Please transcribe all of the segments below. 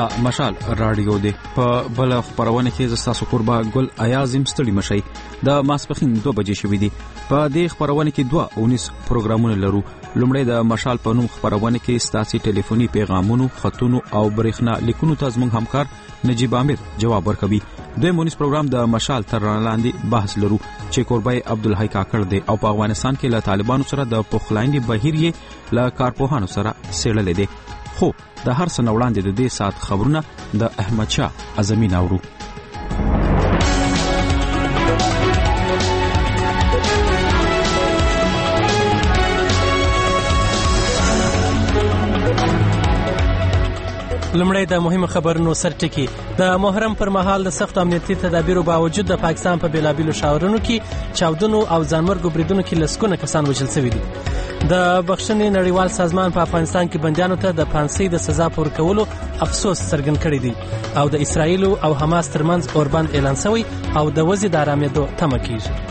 دا مشال رادیو دی. په بل خبرونه کې زستاسو قربا ګل ایازم ستړي مشي. د ماسپخین 2 بجې شوې دي. په دې خبرونه کې 2 پروګرامونه لرو. لومړی د مشال په نوم خبرونه کې ستاسي ټلیفوني پیغامونو، خطونو او برېښنا لیکونو ته زموږ همکار نجیب عامر جواب ورکوي. دوی پروګرام د مشال تر لاندې بحث لرو چې قربای عبدالحی کاکړ دی او په افغانستان کې له طالبانو سره د پخلاینې بهیر یې له کارپوهانو سره څېړلې دی. خو د هر څه نه وړاندې د دې ساعت خبرونه د احمد شاه اعظمي ناورو. لمړی د مهمه خبرونو سرټکی. د محرم پر مهال د سخت امنیتي تدابیرو باوجود د پاکستان په بیلابیلو شاورونو کې چاودنو او ځانمرګو بریدونو کې لسګونه کسان وژل شوي دي. د بخښنې نړیوال سازمان په افغانستان کې بندیانو ته د پانسۍ د سزا پورکولو افسوس څرګند کړی دی او د اسرایل او حماس ترمنځ اوربند اعلان شوی او د وضع د آرامېدو تمه کیږي.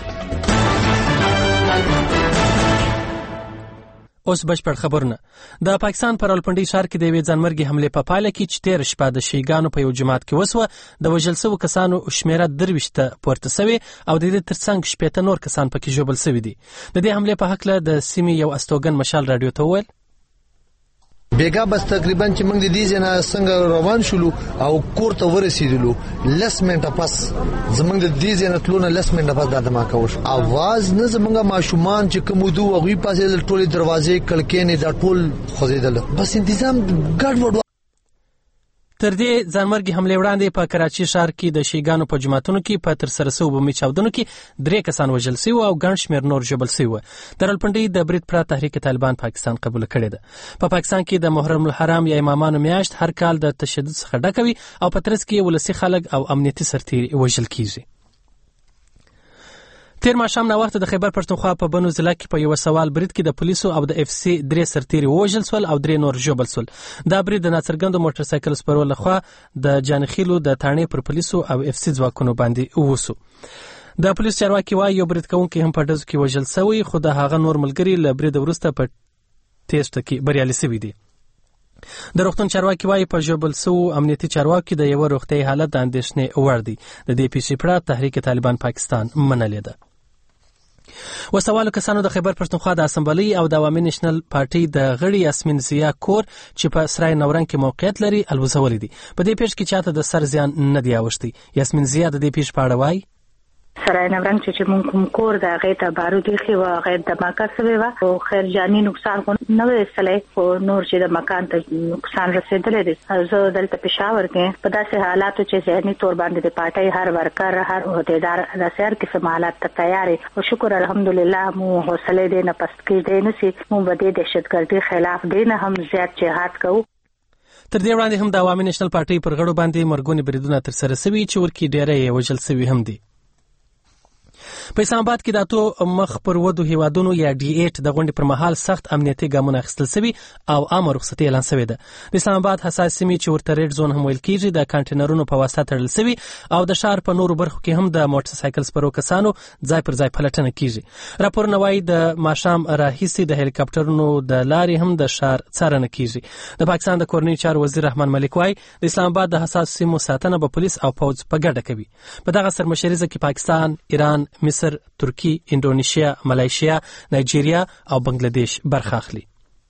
اوس بشپړ خبرونه. د پاکستان پر راولپنډي ښار کې د یوې ځانمرګي حملې په پایله کې چې تېره شپه د شیګانو په یو جماعت کې وسوه، د وژل شوو کسانو شمیره 23 ته پورته شوې او د دې ترڅنګ 80 نور کسان پکې ژوبل شوي دي. د دې حملې په هکله د سیمې یو استوګن مشال رادیو ته وویل: بیګا بس تقریبا چې موږ د دې ځنه څنګه روان شولو او کور ته ورسېدلو 10 منټه پس زمونږ د دې ځنه تلونه 10 منټه پس د دماکه وش اواز نه زمونږ ماشومان چې کوم دوه غوي پاسې د ټولې دروازې کلکې نه د ټول خوځیدل، بس تنظیم ګډ وډ. تر دې ځانمرګي حملې وړاندې په کراچي ښار کې د شیګانو په جماعتونو کې په ترسره شوو بمي چاودنو کې 3 کسان وژل شوي او ګڼ شمېر نور ژوبل شوي وو. د راولپنډۍ د برید پرته تحریک طالبان پاکستان قبول کړې ده. په پاکستان کې د محرم الحرام یا امامانو میاشت هر کال د تشدد څخه ډکه وي او په ترڅ کې ولسي خلک او امنیتي سرتیري وژل کیږي. تیر ماښام ناوخته د خیبر پښتونخوا په بنو ضلع کې په یو سوال برید کې د پولیسو او د اف سی 3 سرتیري وژل شول او 3 نور ژوبل شول. دا برید د ناڅرګندو موټر سایکل سپرو لخوا د جانخیلو د تانې پر پولیسو او اف سی ځواکونو باندې وسو. د پولیس چارواکي وايي یو برید کوونکی هم په ډزو کې وژل شوی، خو د هغه نور ملګري له برید وروسته په تیښته کې بریالي شوي دي. د روغتون چارواکي وايي په ژوبل شوو امنیتي چارواکي د یو روغتیايي حالت د اندېښنې وړ دی. د دې پیښې پړه تحریک طالبان پاکستان منلې ده. وسوالو کسانو د خیبر پښتونخوا د اسمبلی او د عوامي نېشنل پارټي د غړي یاسمین زیا کور چې په سرای نورنګ کې موقعیت لري الوزولې دي. په دې پیښه کې چاته د سر زیان نه دی اوښتی. یاسمین زیا د دې پیښې په اړه وايي: سرای نورنګ چې مونږ کوم کور د هغې ته بارود ایښي وه، هغې دماکه شوې وه او خیر جاني نقصان خو نه وی ایستلی، خو نور چې د مکان ته نقصان رسېدلی دی. زه دلته پېښور کې په داسې حالاتو چې ذهني طور باندې د پارټۍ هر ورکر هر عهدیدار داسې هر قسم حالات ته تیار او شکر الحمدلله مو حوصلې دی نه پست کېدی نه سي. مونږ به دې دهشتګردۍ خلاف دی نه هم زیات جهاد کوو. تر دې وړاندې هم د عوامي نېشنل پارټۍ پر غړو باندې مرګونې بریدونه ترسره شوي چې ورکې ډېری یې وژل شوي هم دي. په اسلام آباد کې د اتو مخ پر ودو هیوادونو یا D8 د غونډې پر مهال سخت امنیتي ګامونه اخیستل شوي او عامه رخصتي اعلان شوې ده. د اسلام آباد حساس سیمې چې ورته ریډ زون هم ویل کېږي د کانټینرونو په واسطه تړل شوي او د ښار په نورو برخو کې هم د موټر سایکل سپرو کسانو ځای پر ځای پلټنه کېږي. راپورونه وایي د ماښام راهیسې د هلیکاپټرونو د لارې هم د ښار څارنه کېږي. د پاکستان د کورنۍ چارو وزیر رحمان ملک وایي د اسلام آباد د حساس سیمو ساتنه به پولیس او پوځ په ګډه کوي. په دغه سرمشریزه کې پاکستان، ایران، مصر، ترکی، اندونیشیا، ملایشیا، نایجیریا او بنگلاديش برخه اخلي.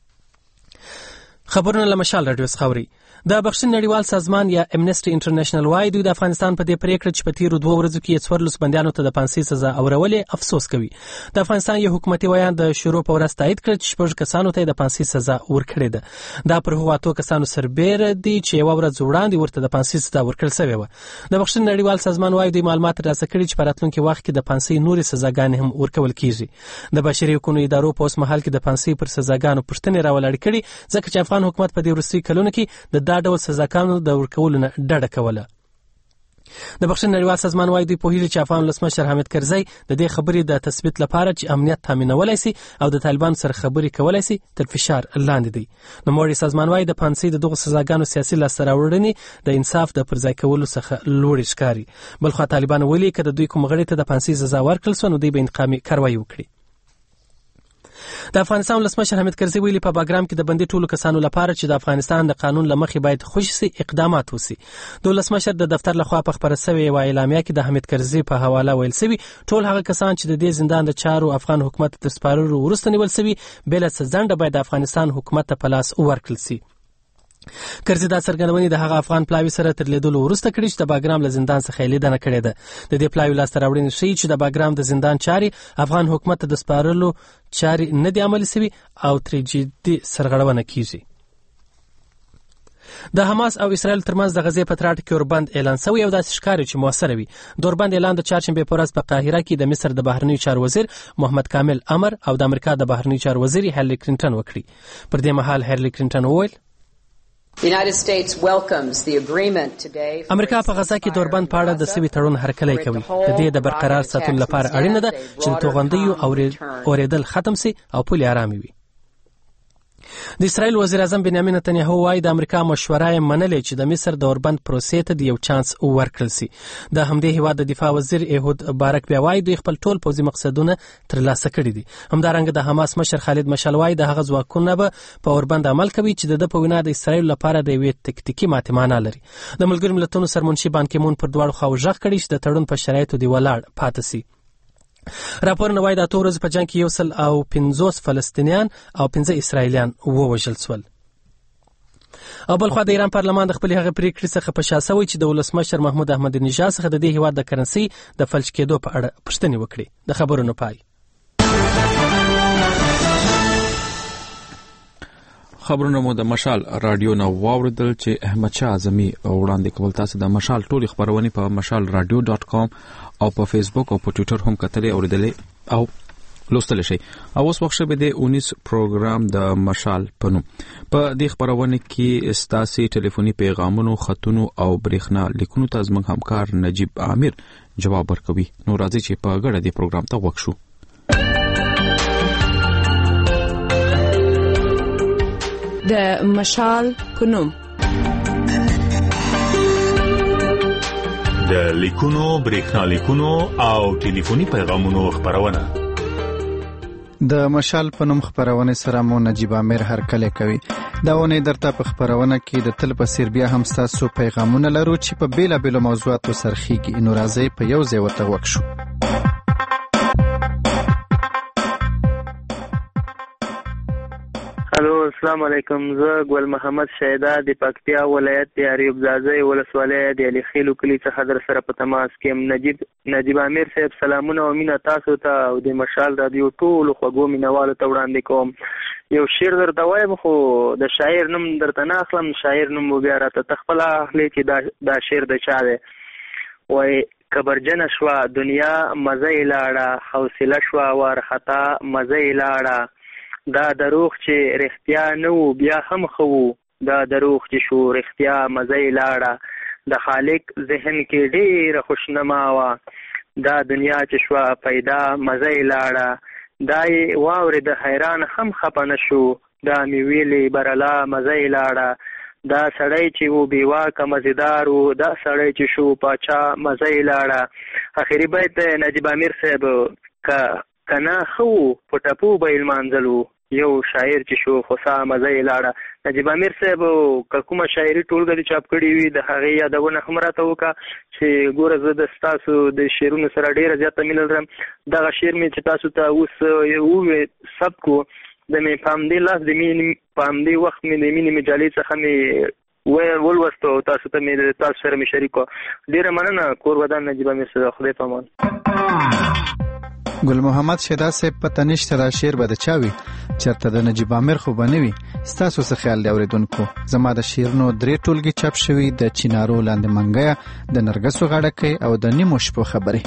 خبرونه له مشال رادیو څخه اوري. د بخښنې نړیوال سازمان یا امنیسټي انټرنیشنل وايي دوی د افغانستان په دې پریکړه چې په تیرو 2 ورځو کې 14 بندیانو ته د پانسۍ سزا اورولې افسوس کوي. د افغانستان یو حکومتي ویان د شروع په ورځ تایید کړ چې 6 کسانو ته د پانسۍ سزا ورکړې ده. دا پر هغو 8 کسانو سربېره دي چې یو ورځ وړاندې ورته د پانسۍ سزا ورکړل شوې وه. د بخښنې نړیوال سازمان وايي دوی معلومات ترلاسه کړي چې په راتلونکي وخت کې د پانسۍ نورې سزاګانې هم ورکول کیږي. د بشري حقوقو ادارو په اوس مهال کې د پانسۍ پر سزاګانو پوښتنې راولاړې کړي ځکه چې افغان حکومت په دې وروستیو کلونو کې د دا ډول سزاګانو د ورکولو نه ډډه کوله. د بخښنې نړیوال سازمان وايي دوی پوهیږي چې افغان ولسمشر حامد کرزی د دې خبرې د تثبیت لپاره چې امنیت تامینولای شي او د طالبان سره خبرې کولای شي تر فشار لاندې دی. نوموړی سازمان وايي د پانسۍ د دغو سزاګانو سیاسي لاسته راوړنې د انصاف د پرځای کولو څخه لوړې ښکاري. بلخو طالبان ویلي که د دوی کوم غړي ته د پانسۍ سزا ورکړل شوه نو دوی به انتقامي کاروایي وکړي. د افغانستان ولسمشر حامد کرزي ویلي په باګرام کې د بندي ټولو کسانو لپاره چې د افغانستان د قانون لمخې باید خصوصي اقدامات وشي. د ولسمشر د دفتر لخوا په خبره شوې و اعلامیه کې د حامد کرزي په حواله ویل شوی ټول هغه کسان چې د دې زندان د چارو افغان حکومت تر سپارلو وروسته نیول شوی بل څه ځنډ باید د افغانستان حکومت ته په لاس ورکړل شي. کرزي دا څرګندونې د هغه افغان پلاوي سره تر لیدلو وروسته کړي چې د باګرام له زندان څخه لیدنه کړې ده. د دې پلاوي لاسته راوړنې ښیي چې د باګرام د زندان چاري افغان حکومت ته د سپارلو چاري نه دي عملي شوي او ترې جدي سرغړونه کیږي. د حماس او اسرائیل ترمنځ د غزې په تراټ کې اوربند اعلان شوی او داسې ښکاري چې موثر وي. د اوربند اعلان د چهارشنبې په ورځ په قاهره کې د مصر د بهرنیو چارو وزیر محمد کامل امر او د امریکا د بهرنیو چارو وزیر هیلری کلینټن وکړي. پر دې مهال هیلری کلینټن وویل امریکا په غزا کې د اوربند په اړه د سوي تړون هرکلی کوي. د دې د برقرار ساتلو لپاره اړینه ده چې د توغندیو اوریدل ختم شي او پولې آرامي وي. د اسرائیل وزیر اعظم بنیامین نتنیاهو وايي د امریکا مشوره یې منلې چې د مصر د اوربند پروسې ته د یو چانس ورکړل شي. د همدې هیواد د دفاع وزیر ایهود بارک بیا وايي دوی خپل ټول پوځي مقصدونه ترلاسه کړي دي. همدارنګه د حماس مشر خالد مشعل وايي د هغه ځواکونه به په اوربند عمل کوي چې د په وینا د اسرائیل لپاره د یوې تکتیکي ماتې معنا لري. د ملګرو ملتونو سرمنشي بان کی مون پر دواړو خواو ژغ کړي چې د تړون په شرایطو دی ولاړ پاتې شي. راپورونه وايي د 8 ورځې په جنګ کې 150 فلسطینیان او 15 اسرائیلیان ووژل شول. او بلخوا د ایران پارلمان د خپل هغه پریکړې څخه په شا شوی چې د ولسمشر محمود احمدی نژاد څخه د دې هیواد د کرنسي د فلج کېدو په اړه پوښتنې وکړي. د خبرونو پای. خبرونه مو د مشال رادیو نو واوریدل چې احمد شاه اعظمي وړاندې کول. تاسو د مشال ټولې خبرونه په mashalradio.com او په فیسبوک او په ټوئیټر هم کتلې اوریدلې او لوستل شي. او اوس وخت به د 19 پروګرام د مشال پنوم په دې خبرونه کې استاسي ټلیفوني پیغامونو خطونو او برېښنا لیکونو ته زموږ همکار نجیب عامر جواب ورکوي. نو راځي چې په ګډه دې پروګرام ته وښو. د مشال پنوم د لیکونو برېښنا لیکونو او ټلیفوني پیغامونو خبرونه. د مشال پنوم خبرونه سره مو نجیب عامر هرکله کوي. دا ونه درته په خبرونه کې د تل په سیر بیا هم تاسو پیغامونه لرو چې په بیلا بیلو موضوعاتو سرخیږي. نو راځي په یو ځای وته وښو. الو السلام علیکم. زه ګل محمد شیدا د پکتیا ولایت د اریوب زازی ولسوالۍ د علي خیلو کلی څخه در سره په تماس کې. نجیب عامر صاحب سلامونه او مینه تاسو ته او د مشال رادیو ټولو خوږو مینوالو ته وړاندې کوم. یو شعر درته وایم خو د شاعر نوم درته نه اخلم. شاعر نوم بیا راته تخپله اخلي چې دا شعر د چا دی. وایي کبرجنه شوه دنیا مزه یې لاړه، حوصله شوه وارخطا مزه یې لاړه. دا دروغ چې رښتیا نه وو بیا هم ښه وو، دا دروغ چې شو رښتیا مزه یې لاړه. د خالق ذهن کې ډېره خوشنما وه، دا دنیا چې شوه پیدا مزه یې لاړه. دا یې واورېد حیران هم خفه نه شو، دا مې ویلې برلا مزه یې لاړه. دا سړی چې و بیواکه مزیدار و، دا سړی چې شو پاچا مزه یې لاړه. اخري بیت نجیب عامر صاحب کنا خو په ټپو به یې لمانځلو، یو شاعر چې شو خوسا مزه یې لاړه. نجیب عامر صاحب که کومه شاعري ټولګه دې چاپ کړې وي د هغې یادونه هم راته وکړه چې ګوره زه د ستاسو د شعرونو سره ډېره زیاته مینه لرم. دغه شعر مې چې تاسو ته اوس ووې ثبت کړو د مې په همدې لاس د مینې په همدې وخت مې د مینې مجلې څخه مې ولوستو او تاسو ته مې تاسو سره مې شریک کړو. ډېره مننه. کور ودان نجیب عامر صاحب. خدای په امان. ګل محمد شیدا صاحب پته نشته دا شعر به د چا وي، چېرته د نجیب عامر خو به نه وي. ستاسو څه خیال دی اورېدونکو؟ زما د شعرونو 3 ټولګې چاپ شوي د چینارو لاندې منګیه، د نرګسو غاړکۍ او د نیمو شپو خبرې.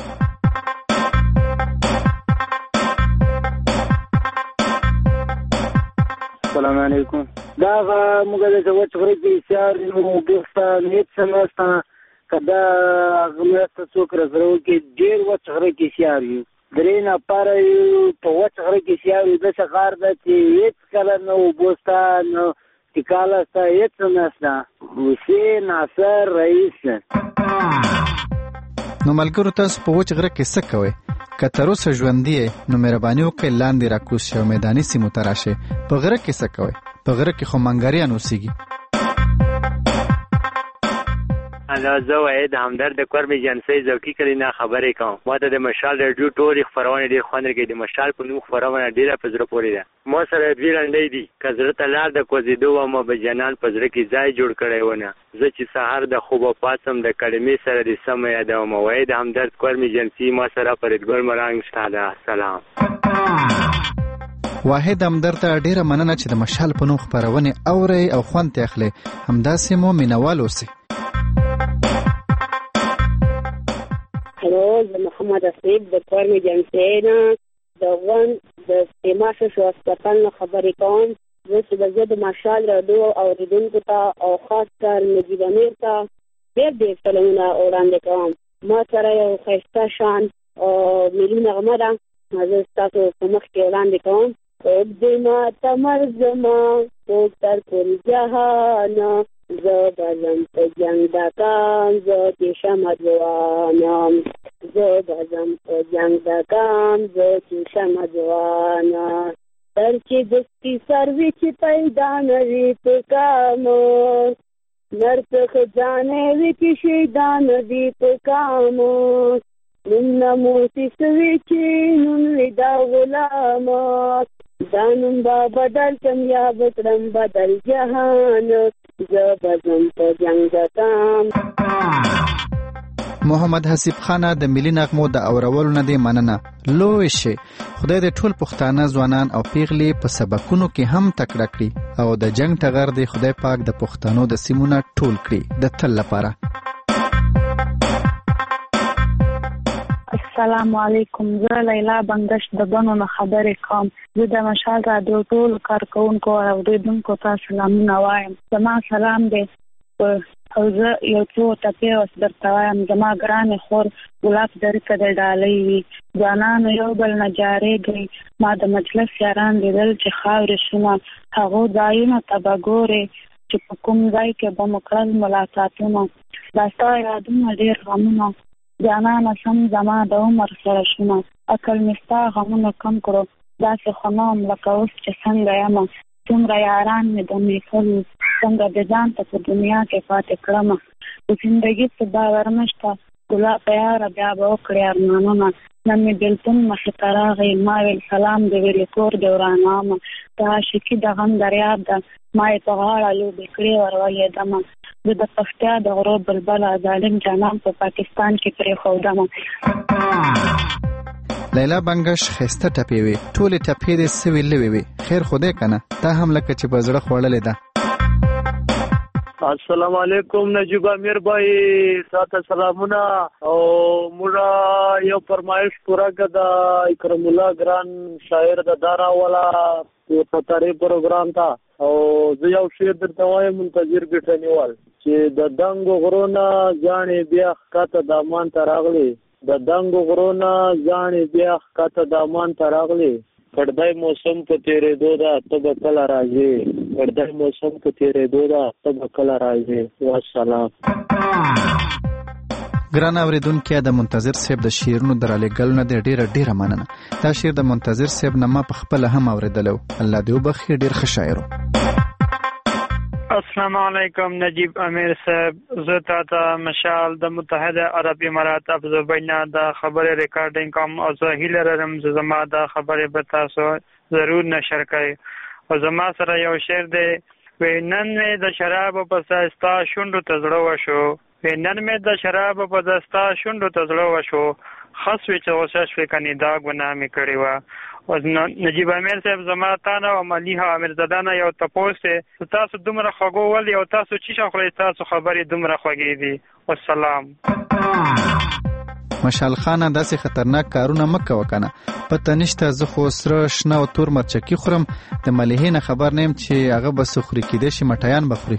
السلام علیکم. دا موږ د وچ غره کې شعر نو بيستا نیت سمستا کدا غمرت څوک راځو کې ډېر وچ غره کې شعر یو درې نه پاره یو په وچ غره کې شعر د څخار د چې هیڅ کله نو بوستان ټیکاله ستا هیڅ نستا حسین ناصر رئیس. نو ملګرو تاسو په وچ غره کې څه کوئ؟ که تر اوسه ژوندي نو مهرباني وکړئ لاندې راکوز شئ او میداني سیمو ته راشئ. په غره کې څه کوئ؟ په غره کې خو منګریان اوسېږي. زه وحید همدرد د کورم ایجنسۍ ذوقي کلي نه خبرې کوم. ما ته د مشال راډیو ټولې خپرونې ډېر خوند راکوي. د مشال په نوم خپرونه ډېره په زړه پورې ده. ما سره دوې لنډۍ دي. که زړه ته لار د کوزېدو ومه به جانان په زړه کې ځای جوړ کړی ونه. زه چې سهار د خوبه پاڅم د کلمې سره د سمه یادوم. وحید همدرد کورم ایجنسۍ ما سره فریدګل مرنګ شته ده. سلام. واحد همدرد ته ډېره مننه چې د مشال په نوم خپرونې اورئ او خوند ترې اخلئ. همداسې مو مینوال اوسئ. هلو، زه محمد اسیب د کورم ایجنسۍ نه د غون د استعمار شو هسپتال نه خبرې کوم. زه د مشال راډیو اورېدونکو ته او خاص کر نجیب امیر ته ډېر سلامونه وړاندې کوم. ما سره یو ښایسته شان ملي نغمه ده، زه ستاسو په مخ کې وړاندې کوم. خوب دې ماته مرزما خوب تر ټول جهانه، زه به ځم په جنګ ډکام، زه چې شمه ځوانم. زه به ځم په جنګ ډکام، زه چې شمه ځوانه. تر چې دستي سروي چې پیدا نه وي په کامو، نر څخه ځانې وي چې شیدا نه وي په کامو. نوم نموسي سوي چې نوم وي دا غلامه، دا نوم به بدل کم یا بکړم بدل جهان، زه به ځم په جنګ ډکام. محمد حسیب خانه د ملي نغمو د اورولو نه دی مننه. لوی شي. خدای دې ټول پښتانه ځوانان او پیغلې په سبقونو کې هم تکړه کړي او د جنگ ټغر دې خدای پاک د پښتنو د سیمونه ټول کړي د تل لپاره. السلام علیکم، زه لیلا بنگش د بنو نه خبرې کوم. زه د مشال راډیو ټول کارکونکو او اورېدونکو ته سلامونه وایم. زما سلام دی او زه یو څو ټپې اوس درته وایم. زما ګرانې خور ګلاب درې ته د ډالۍ وي، ځوانانو یو بل نه جارېږئ. ما د مجلس یاران لیدل چې خاورې شومه، هغو ځایونو ته به ګورې چې په کوم ځای کې به مو کړل ملاقاتونه. دا ستا یادونه ډېر غمونه جانانه سم زما د عمر سره شومه. عقل مې ستا غمونه کم کړو، داسې خو نه وم لکه اوس چې څنګه یمه. څومره یاران مې د میکل څنګه د ځان ته په دنیا کې پاتې کړمه. د زندګي څه باور نشته، ګلاب یاره بیا به وکړې ارمانونه. نن مې بېلتون مخې ته راغی، ما ویل سلام دې ویلې کور دې ورانومه. د عاشقي د غم دریاب ده، ما یې په غاړه لوبې کړې ورولېدمه. زه د پښتیا د غرو بلبله ظالم جانان په پاکستان کې پرېښودمه. لیلا بنگش خسته ټپې وي، ټولې ټپې دې سوي لوي وي. خیر خدای کنه تا هم لکه چې په زړه خوړلې ده. السلام علیکم نجیب امیر بھائی، تاسو سلامونه. او موږ یو فرمایش پورا کړه اکرم الله ګران شاعر د دارا والا په تاریخ پروګرام تا. او زه یو شعر درته وایم منتظر بیٹنیوال چې د دنګو غرونه ځانې بیا ښکته دامان ته راغلی، د دنګو غرونه ځانې بیا ښکته دامان ته راغلی. پردای موسم په تیرېدو ده ته به کله راځې، پردای موسم په تیرېدو ده ته به کله راځې. والسلام. ګران اوریدونکو، د منتظر صاحب د شعرونو درالېږلو نه دی ډېره مننه. دا شعر د منتظر صاحب نه ما په خپله هم اورېدلی و. الله دې وبخښي، ډېر ښه شاعر و. السلام علیکم نجیب امیر صاحب، زه تاته مشال د متحده عرب امارات ابوظبي نه د خبرې ریکارډینګ کوم او زه هیله لرم چې زما د خبرې به تاسو ضرور نشر کړئ. او زما سره یو شعر دی، نن مې د شرابو په ستا شونډو ته زړه وشو، نن مې د شرابو په ستا شونډو ته زړه وشو، خاص وی چې غوسه شوې کني دا ګناه مې کړې وه. نجیب امیر صاحب زما تانه او ملیحه امیرزاده نه یو تپوس دی، تاسو دومره خوږو ولې او تاسو چیشه خورئ، تاسو خبرې دومره خوږې دي. والسلام. مشال خانه داسې خطرناک کارونه مه کوه کنه، پته نشته زه خو سره شنه او تور مرچکي خورم، د ملیحې نه خبر نه یم چې هغه به څه خوري، کیدای شي مټیان به خوري.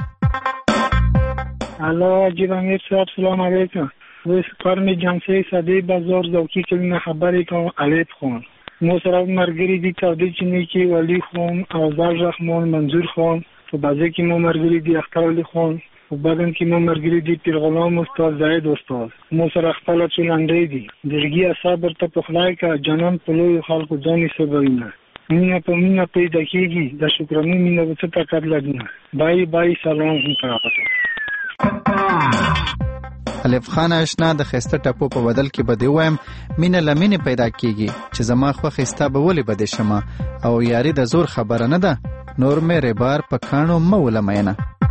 الو نجیب امیر صاحب سلام علیکم، زه کورم ایجنسۍ صدی بازار ذوقي کلي نه خبرې کوم. الف خون مو سره مرګري دي تودې چینې کې ولی خون او زاړ رحمان منظور خان، په بازه کې مو مرګري دي اختر علي خان، په بدن کې مو مرګري دي پیر غلام استاد زاهد استاد مو سره خپل چلنډې دي درګي صبر ته په خلای کا جنم په لوی خلکو ځاني سبوینه مینه په مینه پیدا کیږي د شکرانه مینه په څه کار لګنه بای سلام هم تاسو الف خان آشنا د خسته ټپو په بدل کې بده وایم مینه لمینه پیدا کیږي چې زما خو خسته به ولې بده شمه او یاري د زور خبره نه ده نور مې ربار پکانو مولا مینه.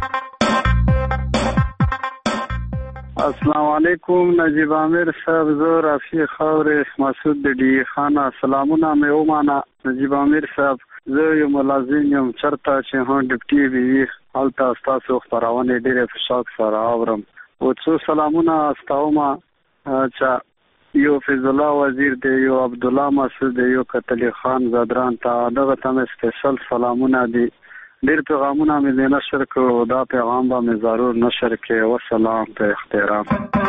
السلام علیکم نجیب عامر صاحب زه رفیع خاورې مسعود ډی خانه سلامونه مې ومانه نجیب عامر صاحب زه یو ملازم یم چرته چې هون ډیپټي وی حالت تاسو خبرونه ډیره په شوق سره اورم او څو سلامونه استاوما چې یو فیض الله وزیر دی یو عبد الله مسعود دی یو قتل خان زادران ته دغه تم سپیشل سلامونه دي ډیر پیغامونه مې نشر کړو دا پیغام به مې ضرور نشر کړي والسلام په احترام.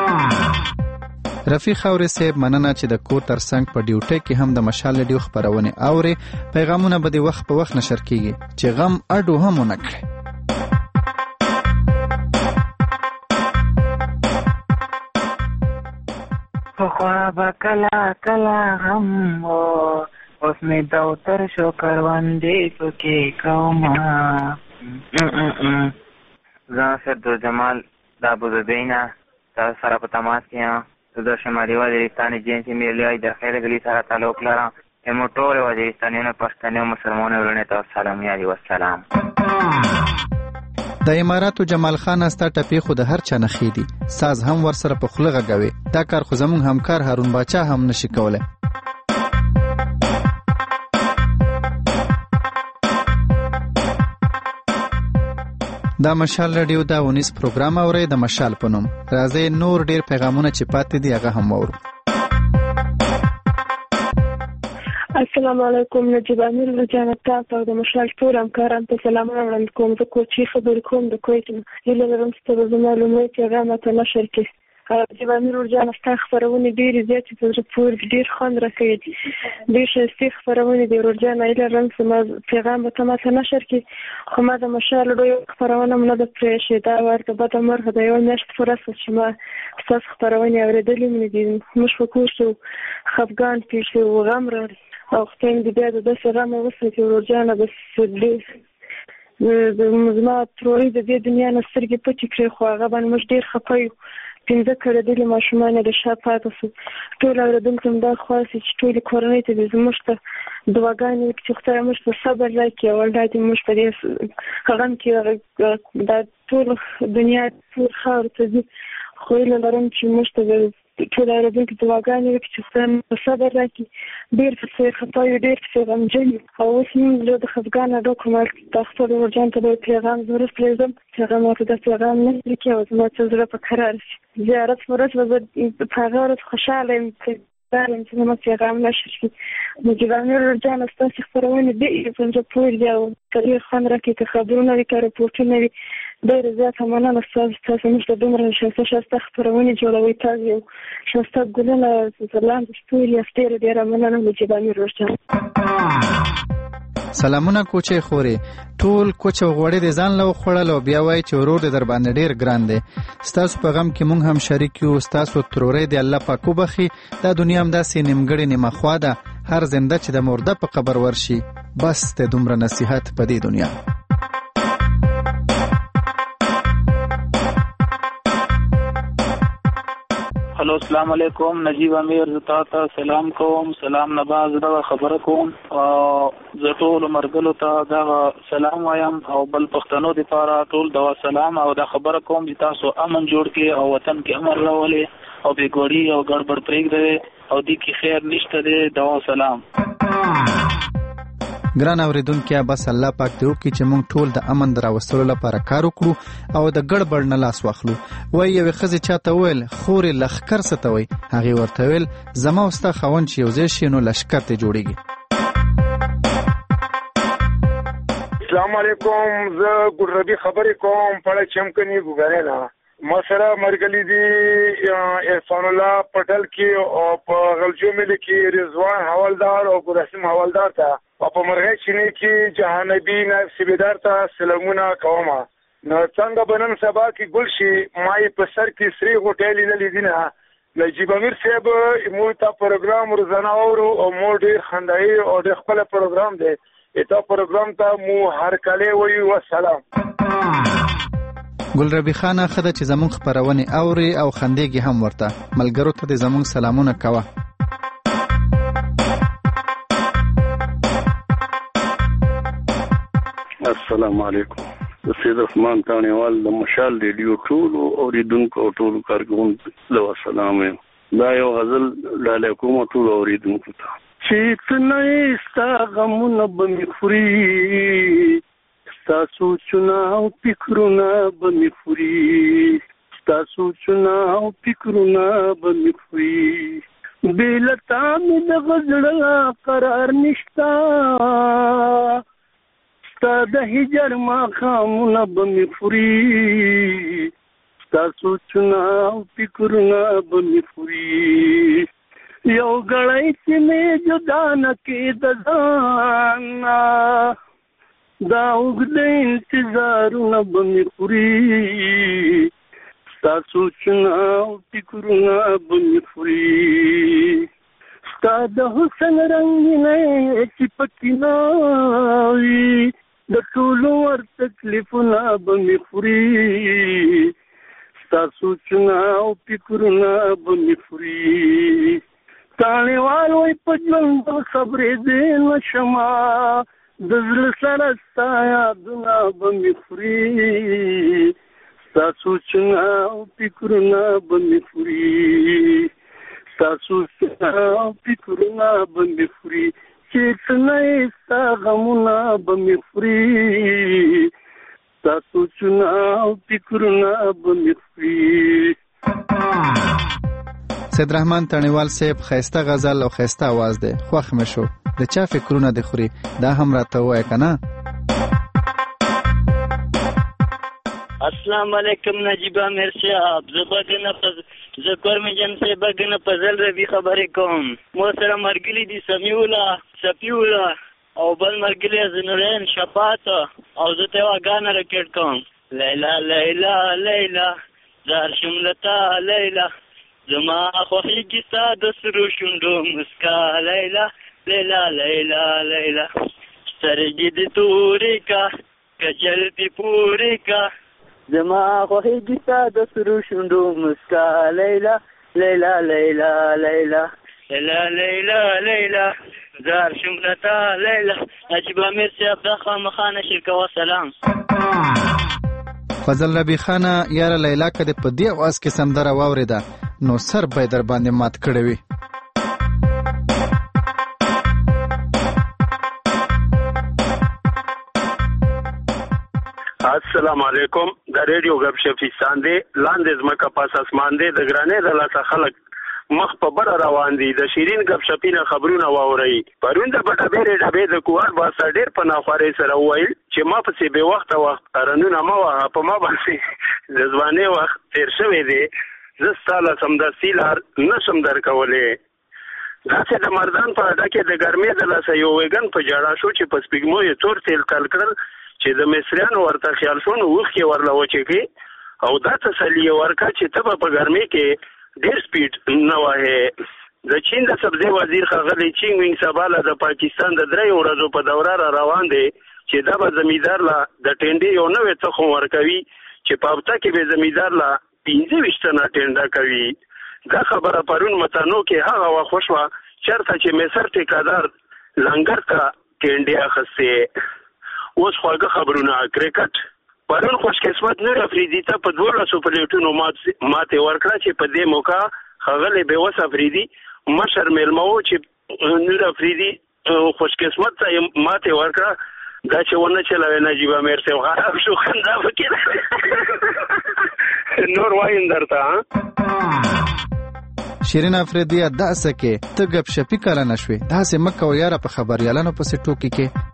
رفیع خاورې صاحب مننه چې د کور ترڅنګ په ډیوټي کې هم د مشال ډیو خبرونه اوري پیغامونه به د وخت په وخت نشر کیږي چې غم اډو هم ونکړي. خوا با کلا کلا غم اوس می دوتر شو کروندې پکې کوما زه فردوس جمال د ابوظبینا تاسو سره په تماس کې د شمالي وزیرستان جنسي میلیای د خیر غلی سره تعلق لرم همو ټول وزیرستانیانو پښتنو مسلمانانو ورونه تاسو سلام یاري والسلام. د اماراتو جمال خان استا ټپی خو د هر چا نه خېدي ساز هم ور سره په خلغه غوي دا کار خو زمون همکار هارون باچا هم نشي کوله. دا مشال رادیو دا 19 پروګرام اوري د مشال په نوم راځي نور ډیر پیغامونه چې پاتې دي هغه هم اورو. السلام علیکم نجیب امیر رجانه تاسو د مشال ټول همکاران ته سلامونه وړاندې کوم د کوچي خبرې کوم د کویت هیله لرم چې د معلومات پیغام ته نشر کړئ. نجیب امیر رجانه تاسو خبرونه ډېرې زیاتې په رپورت ډېر خوند راکوي ډېر ښایسته خبرونه دي رجانه هیله لرم چې پیغام ته ماته نشر کړئ خو ما د مشال ډوی خبرونه نه د پرېښې دا ورته بده مرغه د یو میاشت فرصت چې ما تاسو خبرونه اورېدلې مې دي موږ په کور کې خفګان پیښ غم راړي او ختم دي بیا د سلام وسه چې ورجانه بس د مزما تروي د دې دنیا نه سترګې پټې کړې خو هغه باندې موږ ډېر خپه یو پنځه کړه د ماشومان د شاپات ټول اوردونکو دا خاصه چې ټول کورنۍ ته زموږ ته دواګانې چې خدای موږ په صبر راکړي او ولادت موږ په دې هغه کې د ټول دنیا ټول خاور ته خو له لرم چې موږ ته ټول اوردونکو دواګانې چې خدای په صبر راکړي ډېر څه خطای ډېر څه غمجن او اوس موږ د خفګان ډاکومنت تاسو د ورجان ته د پیغام ضرورت پرېږدم چې هغه ماته د پیغام نه لیکي او زما څه زړه په قرار شي زیارت مرز به په هغه ورځ خوشحاله یم چې زما پیغام نشر شي نجیب امیر رجان ستاسو خبرونه ډېرې په رپورټ دي او ډېر خوند راکوي که خبرونه وي که رپورټونه وي ډېر زیاته مننه ستاسو موږ ته دومره ښایسته خبرونه جوړوئ تاسو یو ښایسته ګلونه لاندې ستوري یاست ډېره مننه نجیب امیر رجان. سلامونه کوچې خورې ټول کوچ غوړې د ځان له خوړل او بیا وای چې ورور د در باندې ډیر ګران دی ستاسو په غم کې مونږ هم شریک یو ستاسو ترورې دی الله پاک وبخي دا دنیا هم داسې نیمګړې نیمه خوا ده هر زنده چې د مرده په قبر ورشي بس ته دومره نصیحت په دې دنیا. هلو السلام علیکم نجیب امیر زتا سلام کوم سلام نباز دا خبره کوم زه ټول مرګلو ته دا سلام وایم او بل پښتنو د پاره ټول دا سلام او دا خبره کوم چې تاسو امن جوړ کې او وطن کې امر راولي او بیګوري او ګړبړ پرېږدي او دې کې خیر نشته دی دا سلام. ګران اوریدونکو بس الله پاک دې وکړي چې موږ ټول د امن دراوستلو لپاره کار وکړو او د ګړبړ نه لاس واخلو. وای یو خزي چاته ویل خورې لخر ستوي هغه ورته ویل زما واست خوون چې یو ځای شي نو لشکر ته جوړیږي. السلام علیکم زه ګوربي خبرې کوم په چمکني ګورنه ما سره مرګلي دي احسان الله پټل کې او په غلجو ملي کې رضوان حوالدار او قاسم حوالدار ته او په مرغې چینه کې جهانبی نائب سبیدار ته سلامونه کوم. نو څنګه بنن سبا کې ګل شي مای په سر کې سری هوټل نه لیدنه نجیب امیر صاحب مو تا پروګرام روزانه او مو ډیر خندای او د خپل پروګرام دی اته پروګرام ته مو هر کله وی والسلام. ګل ربی خانه خدای چې زمون خبرونه اوري او خندېږي هم ورته ملګرو ته د زمون سلامونه کوه. السلام علیکم. سید عثمان تانیوال د مشال ریډیو ټول او ریدونکو ټول کارګون له سلام دا یو غزل لاله کوم ټول اوریدونکو ته چې تنه ستا غمونه بمې خوري ستا سوچونه او فکرونه بمې خوري ستا سوچونه او فکرونه بمې خوري بېلتا مې د غزړه قرار نشتا ستا د هجر ماښامونه بمې خوري ستا سوچونه او فکرونه بمې خوري یو غړی چې مې جدا نه کې د ځان دا اوږده انتظارونه بمې خوري ستا سوچونه او فکرونه بمې خوري ستا د حسن رنګینۍ چې پکې نه وي د ټولو ور تکلیفونه بمې خوري ستا سوچونه او فکرونه بمې خوري تانیوال وای په ژوند صبرېدی نشمه د زړه سره ستا یادونه بمې خوري ستا سوچونه او فکرونه بمې خوري ستا سوچونه او فکرونه بمې خوري چې څه نه یې ستا غمونه بمې خوري ستا سوچونه او فکرونه بمې خوري. سید رحمان تانیوال صاحب خیسته غزل او خیسته आवाज ده خوښ مې شو د چا فکرونه د خوري دا هم راته وای کنه. السلام علیکم نجیب امیر صاحب زکور می جن سے بغن پزل ربی خبرې کوم مو سره مرګلی دي سمیولا سپیولا او بل مرګلی زنورین شفاعت او زته واغان رکټ کوم لیلا لیلا لیلا زار شملتا لیلا زما خوښیږي ستا د سرو شونډو مسکا لیلا لیلا لیلا لیلا سترګې دې تورې کا کجل دې پورې کا زما خوښیږي ستا د سرو شونډو مسکا لیلا لیلا لیلا لیلا لیلا لیلا لیلا زار شملتا لیلا نجیب امیر صاحب دا خامخانه شرکه وسلام. فضل ربی خانه یاره لیلا که دې په دې اواز کې سندره واورېده نو سر به در باندې مات کړی وي. السلام علیکم. د ریډیو غب شفیستان دی لاندې زمکه پاس اسمان دی د ګرانې د لاسه خلک مخ په بره روان دي د شیرین غب شپینه خبرونه واوري پرون د بټبېرې ډبې د کوار باسه ډېر په ناخوارۍ سره وویل چې ما پسې بې وخته رنونه مه وهه په ما باندې د ځوانۍ وخت تېر شوی دی زه ستا له سمدستي لار نشم درکولی داسې د مردان په اډه کې د ګرمۍ د لاسه یو ویګن په جړا شو چې په سپېږمو یې تور تیل تل کړل چې د مصریانو ورته خیال شو نو اوښکې ورله وچېږي او دا تسلي یې ورکړه چې ته به په ګرمۍ کې ډېر سپیډ نه وهې. د چین د سبزی وزیر ښاغلی چینګ وینګ سبا له د پاکستان د 3 ورځو په دوره را روان دی چې دا به زمیندار له د ټینډې یو نوی تخم ورکوي چې په هفته کې به زمیندار له 25 تنه ټینډه کوي. دا خبره پرون متنو کې هغه وخت وشوه چېرته چې مصر ټیکادار لنګر ته ټینډې اخیستې. اوس خواږه خبرونه کرکټ پرون خوش قسمت نور افریدي ته په 12 پلیټونو ماتې ورکړه چې په دې موقع ښاغلی بېوس افریدي مشر میلمه و چې نور افریدي خوش قسمت ته ماتې ورکړه دا چې ونه چلوي نجیب امیر صاحب خراب شو خندا پکې نور وایم درته. شیرین افریدي داسې کې ته ګپ شپي کله نشوي داسې مکه و یاره په خبریالانو پسې ټوکې کې.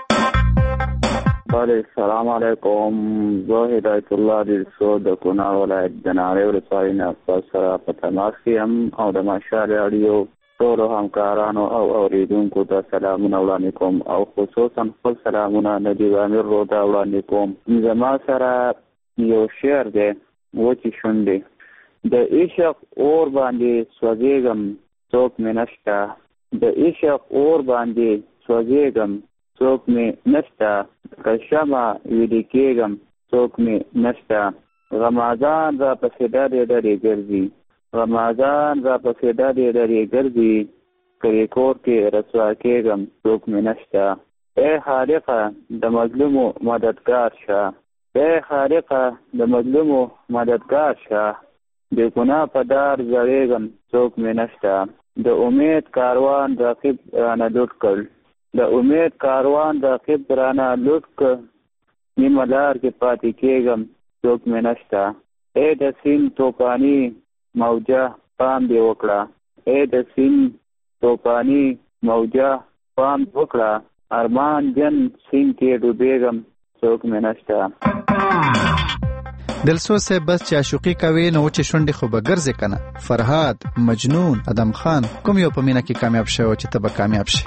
بله السلام علیکم. زه هدایت الله دیرسو د کونړ ولایت د ناړۍ ولسوالۍ نه ستاسو سره په تماس کې یم او د مشال راډیو ټولو همکارانو او اوریدونکو ته سلامونه وړاندې کوم او خصوصا خپل سلامونه نجیب امیر رو ته وړاندې کوم. زما سره یو شعر دی وچې شونډې. د عشق اور باندې سوځېږم څوک مې نشته، د عشق اور باندې سوځېږم څوک مې نشته، که شمع ویلې کېږم څوک مې نشته. رمضان را پسې ډلې ډلې ګرځي، رمضان را پسې ډلې ډلې ګرځي، کلی کور کې رسوا کېږم څوک مې نشته. ای خالقه د مظلومو مددګار شه، ای خالقه د مظلومو مددګار شه، د ګناه په دار زړېږم څوک مې نشته. د امید کاروان راقب رانه لوټ کړ، د امید کاروان راقب رانه لوټ کړ، نیمه لار کې پاتې کېږم څوک مې نشته. ای د سیند توپاني موجه پام دې وکړه، ای د سیند توپاني موجه پام وکړه، ارمان جن سیند کې ډوبېږم څوک مې نشته. دلسوز صاحب بس چې عاشقي کوي نو وچې شونډې خو به ګرځې که نه. فرهاد، مجنون، ادم خان کوم یو په مینه کې کامیاب شوی چې ته به کامیاب شي؟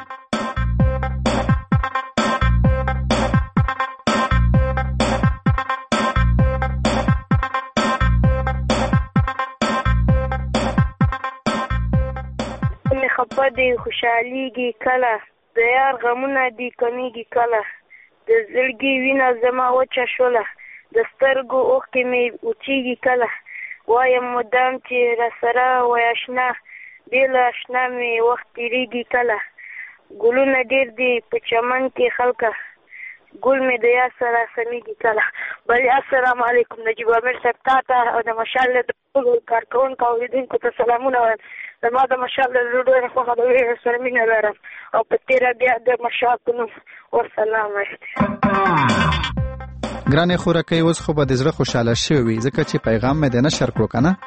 خپه دی خوشحالیږي کله، د یار غمونه دی کمیږي کله، د زړګي وینه زما وچه شوله، د سترګو اوښکې مې وچېږي کله، وایم مدام چې راسره وای اشنا، بې له اشنا مې وخت تېرېږي کله، ګلونه ډېر دي په چمن کې خلکه، ګل مې د یار سره سمیږي کله. بلې السلام علیکم نجیب امیر صاحب، تا ته او د مشال د ټولو کارکوونکو اوریدونکو ته سلامونه وایم. زما د مشال د ډوډۍ خوښه د ویرې سره مینه لرم او په تېره بیا د مشال په نوم ورسلام وایي. ګرانې خورکۍ اوس خو به د زړه خوشحاله شوی وي ځکه چې پیغام مې د نشر کړو که نه.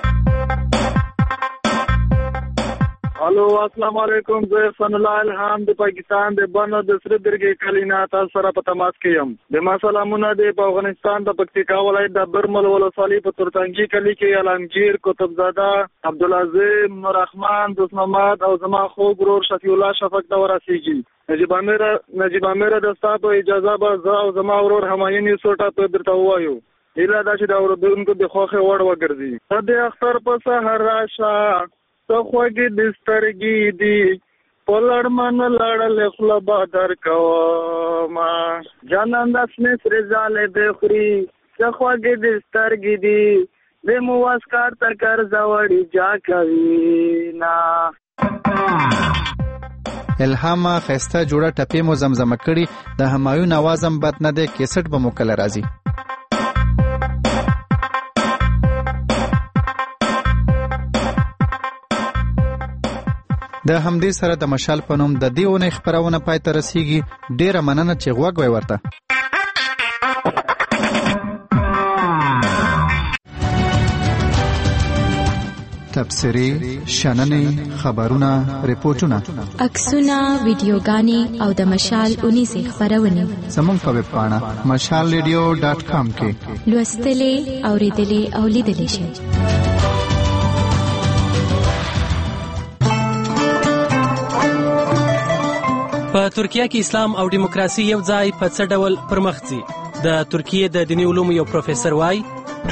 الو السلام علیکم، زه فن الله الهام د پاکستان د بنو د سره درګې کلینا تاسو سره په تماس کې یم. د ما سلامونه دی په افغانستان د پکتیکا ولایت د برمل ولسوالۍ په تورتنګي کلی کې علمگیر کتبزاده عبدالعظیم نوررحمان دوست محمد او زما خوږ ورور شفیع الله شفق ته ورسیږي. نجیب امیر د ستا په اجازه به زه او زما ورور همایون یوسوټه په درته ووایو. هیله ده چې د اورېدونکو د خوښې وړ وګرځي. ته د اختر په سهار راشه، ته خوږې د سترګې دي، په لړمن لړلې خوله به درکومه، جانان د سمې سرې ځالې به خوري، ته خوږې د سترګې دي، د موس کار ته قرضه وړي جا کوي نه. الهامه ښایسته جوړه ټپې مو زمزمه کړي، د همایون اواز هم بد نه دی، کیسټ به مو کله راځي. د همدې سره د مشال په نوم د دې اونۍ خپرونه پای ته رسیږي. ډیره مننه چې غوږ وای ورته. تبصرې، شننې، خبرونه، ریپورتونه، عکسونه، ویډیوګانې او د مشال اونیزې خپرونې زموږ په ویب پاڼه mashalradio.com کې لوستلې، اورېدلې او لیدلې شئ. په ترکیه کې اسلام او دیموکراسي یو ځای په څه ډول پرمخ ځي؟ د ترکیه د دیني علومو یو پروفیسور وایي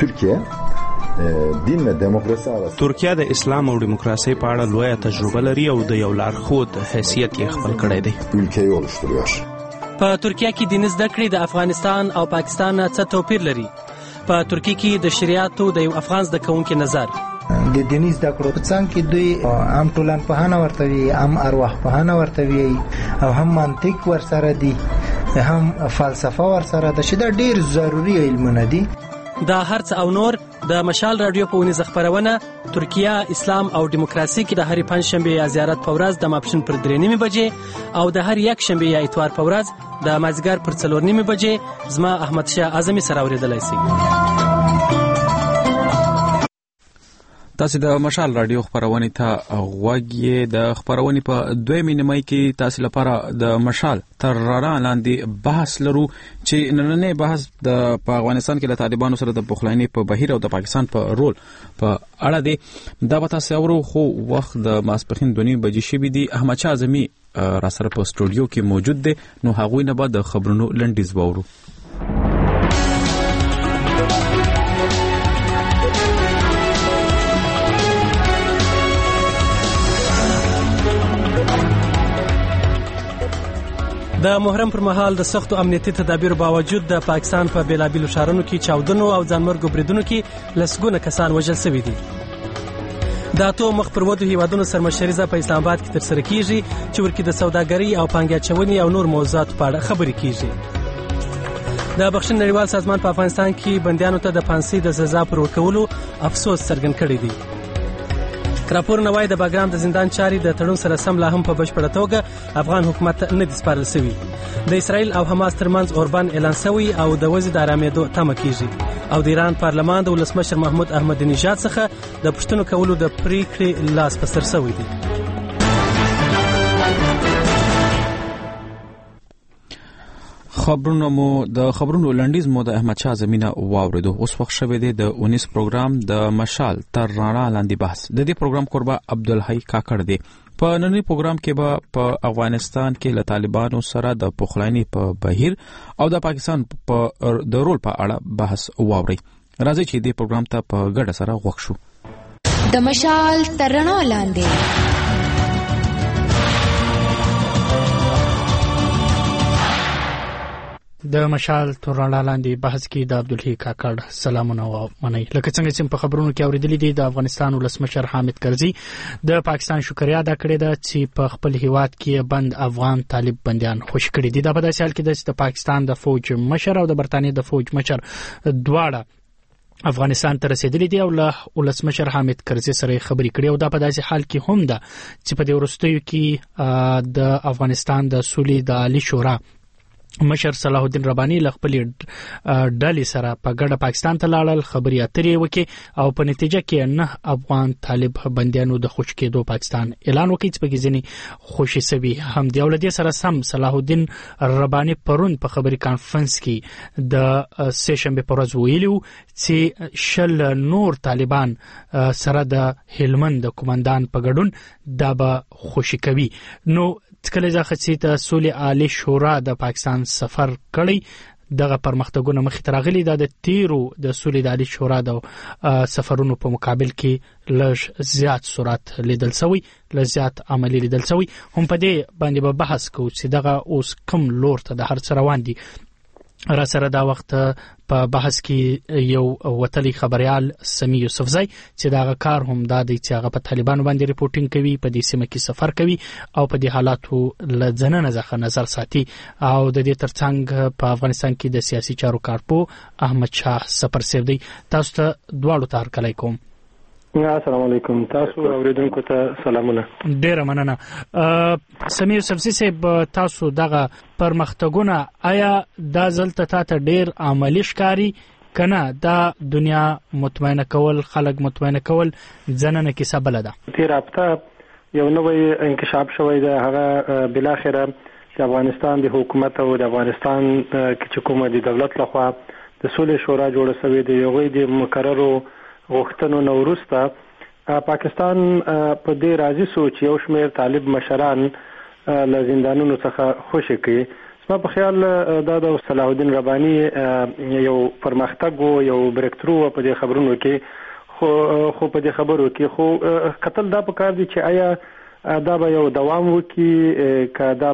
ترکیه د اسلام او دیموکراسي په اړه لویه تجربه لري او د یو لارښود حیثیت یې خپل کړی دی. په ترکیه کې دیني زده کړې د افغانستان او پاکستان څه توپیر لري؟ په ترکیه کې د شریعتو د یو افغان زده کوونکي نظر. د دیني زده کړو په څنګ کې دوی هم ټولنپوهنه ورته وي، هم ارواحپوهنه ورته وي، او هم منطق ورسره دي، هم فلسفه ورسره ده، چې دا ډېر ضروري علمونه دي. دا هرڅ او نور د مشال رادیو په اونیزه خپرونه ترکیه، اسلام او دیموکراسي کې د هرې پنجشنبې یا زیارت په ورځ د ماپښین پر 3:30 بجې او د هر یک شنبې یا اتوار په ورځ د مازدیګر پر 4:30 بجې زما احمد شاه اعظمي سره اورېدلی شئ. تاسو د مشال رادیو خبرونه ته غوږی د خبرونه په دویمه نیمه کې تاسو لپاره د مشال تر رڼا لاندې بحث لرو چې نننې بحث په افغانستان کې د طالبانو سره د پخلاینې په بهیر او د پاکستان په رول په اړه دی. دا به تاسو اورو خو وخت د ماسپخین 2:30 بجې شوی دی. احمد شاه اعظمي را سره په سټوډیو کې موجود دی، نو هغوی نه بعد د خبرونو لنډیز باورو. د محرم پر مهال د سختو امنیتي تدابیرو باوجود د پاکستان په بیلابیلو ښارونو کې چاودنو او ځانمرګو بریدونو کې لسګونه کسان وژل شوي دي. د اتو مخ پر ودو هیوادونو سرمشریزه په اسلام آباد کې ترسره کیږي چې ورکې د سوداګرۍ او پانګې اچونې او نور موضوعاتو په اړه خبرې کیږي. د بخښنې نړیوال سازمان په افغانستان کې بندیانو ته د پانسۍ د سزا پر ورکولو افسوس څرګند کړی دی. راپورونه وايي د باګرام د زندان چاري د تړون سره سم لا هم په بشپړه توګه افغان حکومت نه دي سپارل شوي. د اسرائیل او حماس ترمنځ اوربند اعلان شوی او د وضع د آرامېدو تمه کیږي او د ایران پارلمان د ولسمشر محمود احمدي نژاد څخه د پوښتنو کولو د پریکړې لاس په سر شوی دی. خبرونو لنډیز مو د احمد شاه زمینه واوریدو. اوس وخت شوه دی د 19 پروګرام د مشال تر رڼا لاندې بحث. د دې پروګرام قربا عبدالحی کاکړ دی. په نننی پروګرام کې به په افغانستان کې له طالبانو سره د پخلاینې په بهیر او د پاکستان په د رول په اړه بحث واوري. راځي چې دې پروګرام ته په ګډه سره غوښ شو. د مشال تر رڼا لاندې د مشال تر رڼا لاندې بحث کې د عبدالحی کاکړ سلامونه و منئ. لکه څنګه چې په خبرونو کې اوریدلې دي، د افغانستان ولسمشر حامد کرزي د پاکستان شکریا ادا کړې ده چې په خپل هیواد کې بند افغان طالب بندیان خوشی کړي دي. دا په داسې حال کې ده چې د پاکستان د فوج مشر او د برتانیې د فوج مشر دواړه افغانستان ته رسیدلي دي او له ولسمشر حامد کرزي سره خبرې کړې، او دا په داسې حال کې هم ده چې په دې وروستیو کې د افغانستان د سولې د عالی شورا مشر صلاح الدین رباني له خپل ډلې سره په ګډه پاکستان ته لاړل، خبرې اترې وکړي او په نتیجه کې 9 افغان طالب بندیانو د خوشی کېدو پاکستان اعلان وکړي چې په کې ځینې خوشي سوي هم دی. او له دې سره سم صلاح الدین رباني پرون په خبري کانفرنس کې د سیشنبه پر ورځ ویلو چې شل نور طالبان سره د هلمند د کمانډان په ګډون دا به خوشي کوي. نو کله ځکه چې د سولې عالی شورا د پاکستان سفر کړی دغه پرمختګونه مخې ته راغلي، دا د تیرو د سولې عالی شورا د سفرونو په مقابل کې لږ زیات سرعت لیدل شوی، لږ زیات عملی لیدل شوی. هم په دې باندې به بحث کوو چې دغه اوس کوم لور ته د هر څه روان دي. را سره دا وخت په بحث کې یو وتلی خبريال سمی یوسفزی چې دا کار هم دا دی چې هغه په طالبانو باندې ریپورټینګ کوي، په دې سیمه کې سفر کوي او په دې حالاتو لځنه ځخه نظر ساتي. او د دې ترڅنګ په افغانستان کې د سیاسي چارو کارپو احمد شاه سفر سیو دی. تاسو ته دواړو ته هرکلی کوم. السلام علیکم. تاسو اوریدونکو ته سلامونه. ډیره مننه. سمیر سبزی صاحب، تاسو دغه پرمختګونه آیا دا ځلته تاسو ډیر عملی ښکاری کنه دا دنیا مطمئنه کول، خلک مطمئنه کول ځننه کې سبل ده؟ تیر هفته یو نوې انکشاف شوی دی، هغه بل اخره د افغانستان د حکومت او د افغانستان کې کومه د دولت لخوا د سولې شورا جوړه شوې ده. یو د مقررو غوښتنو نو وروسته پاکستان په دې راځي سوچ یو شمېر طالب مشران له زندانونو څخه خوشی کوي. زما په خیال دا د صلاح الدین رباني یو پرمختګ او یو بریک تھرو په دې خبرونو کې خو په دې خبرو کې خو قتل دا په کار دي چې آیا دا به یو دوام وکړي که دا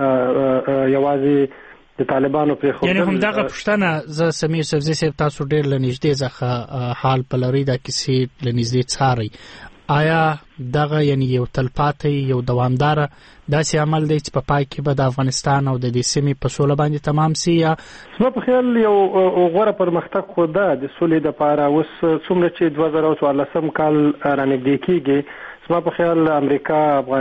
به یوازې د طالبانو په خو. یعنی هم دغه پښتنه ز سمیر سبزی صاحب تاسو ډیر لنیږدې ځخه حال پلری دا کیسې لنیږدې څاري، آیا دغه یعنی یو تلپاتې یو دوامدار داسې عمل دی چې په پای کې به د افغانستان او د دې سیمې په سوله باندې تمام سي؟ یا زما په خیال یو غوره پرمختګ خو ده د سولې لپاره. اوس څومره چې 2014 کال رانږدې کیږي، زما په خیال امریکا،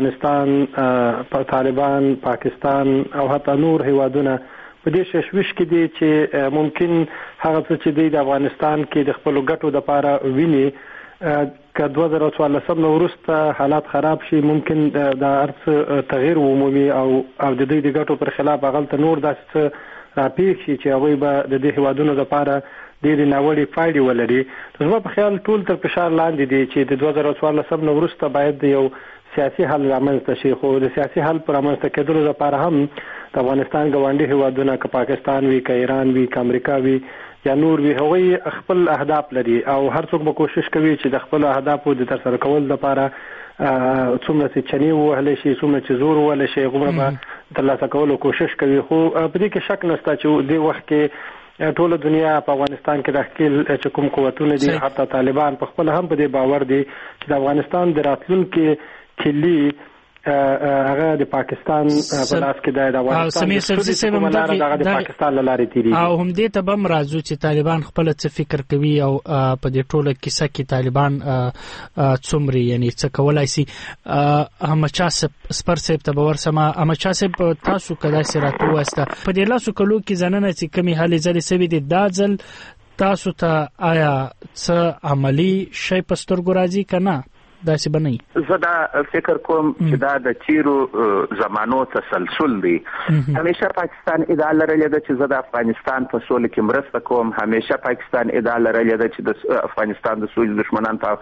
افغانستان، طالبان، پاکستان او حتی نور هیوادونه په دې ششوش کې دي چې ممکن هغه څه چې د افغانستان کې د خپل ګټو لپاره ویني که 2014 نو وروسته حالات خراب شي ممکن د ارث تغییر ومومي او د دې د ګټو پر خلاف هغه نور داسې راپیښ شي چې هغوی به د دې هیوادونو لپاره ډېرې ناوړې پایلې ولري. زما په خیال ټول تر فشار لاندې دي چې د 2014 نو وروسته باید د یو سیاسي حل رامنځته شي، خو د سیاسي حل پر رامنځته کېدلو لپاره هم د افغانستان ګاونډي هیوادونه که پاکستان وي، که ایران وي، که امریکا وي یا نور وي، هغوی خپل اهداف لري او هر څوک به کوشش کوي چې د خپل اهدافو د ترسره کولو لپاره څومره چې چنې ووهلی شي، څومره چې زور ووهلی شي، هغومره به ترلاسه کولو کوشش کوي. خو په دې کې شک نشته چې دې وخت کې ټوله دنیا په افغانستان کې د ښکېل چې کوم قوتونه دي، حتی طالبان په خپله هم په دې باور دي چې د افغانستان د راتلونکي کلي هغه د پاکستان په لاس کې دی. د افغانستان د پاکستان له لارې تیریږي او هم دې ته به هم راځو چې طالبان خپله څه فکر کوي او په دې ټوله کیسه کې طالبان څومره یعنې څه کولی شي. احمدشاه سپر صاحب ته به ورسم. احمدشاه صاحب تاسو که داسې راته ووایسته په دې لسو کلو کې ځانونه چې کومې هلې ځلې سوي دي دا ځل تاسو ته آیا څه عملي شی په سترګو راځي که نه داسې به نه وي؟ زه دا فکر کوم چې دا د تیرو زمانو تسلسل دی. همیشه پاکستان ادعا لرلې ده چې زه د افغانستان په سوله کې مرسته کوم. همیشه پاکستان ادعا لرلې ده چې د افغانستان د سولې دشمنان په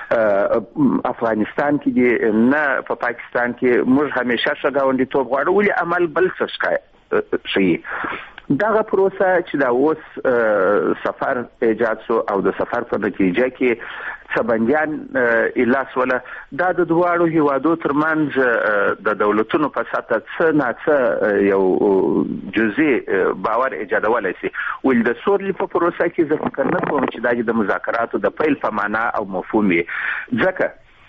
افغانستان کې دي، نه په پاکستان کې. موږ همیشه ښه ګاونډیتوب غواړو، ولې عمل بل څه ښیي. دغه پروسه چې دا اوس سفر ایجاد شو او د سفر په نتیجه کې څه بندیان الاس ولا دا د دواړو هیوادو ترمنځ د دولتونو په سطح څه نه څه یو جزئی باور ایجادولی شي. ولې د سولې په پروسه کې زه فکر نه کوم چې دا د مذاکراتو د پیل په معنا او مفهوم وي، ځکه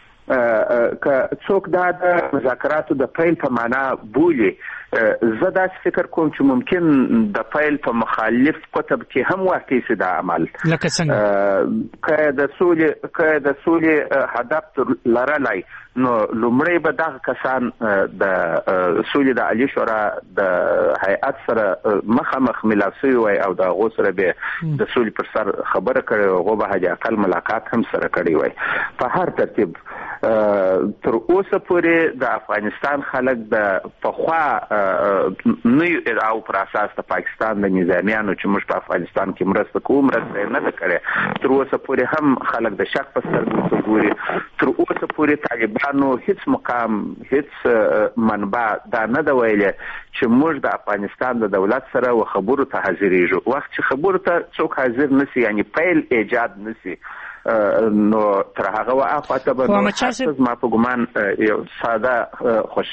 که څوک دا د مذاکراتو د پیل په معنا بولي، زه داسې فکر کوم چې ممکن د پیل په مخالف قطب کې هم واقع شي دا عمل. لکه څنګه که د سولې هدف لرلی نو لومړی به دغه کسان د سولې د عالی شورا د هیئت سره مخامخ ملاو شوي وای او د هغو سره به د سولې پر سر خبره کړې وای، هغو به حداقل ملاقات هم سره کړی وای. په هر ترتیب تر اوسه پورې د افغانستان خلک د پخوا نویو ادعاو پر اساس د پاکستان د نظامیانو چې موږ په افغانستان کې مرسته کوو مرسته یې نه ده کړې. تر اوسه پورې هم خلک د شک په سترګو ته ګوري. تر اوسه پورې طالبانو هیڅ مقام هیڅ منبع دا نه ده ویلې چې موږ د افغانستان د دولت سره و خبرو ته حاضرېږو. وخت چې خبرو ته څوک حاضر نسی یعنی پیل ایجاد نسی نو تر هغه وخته به ما په ګمان یو ساده خوش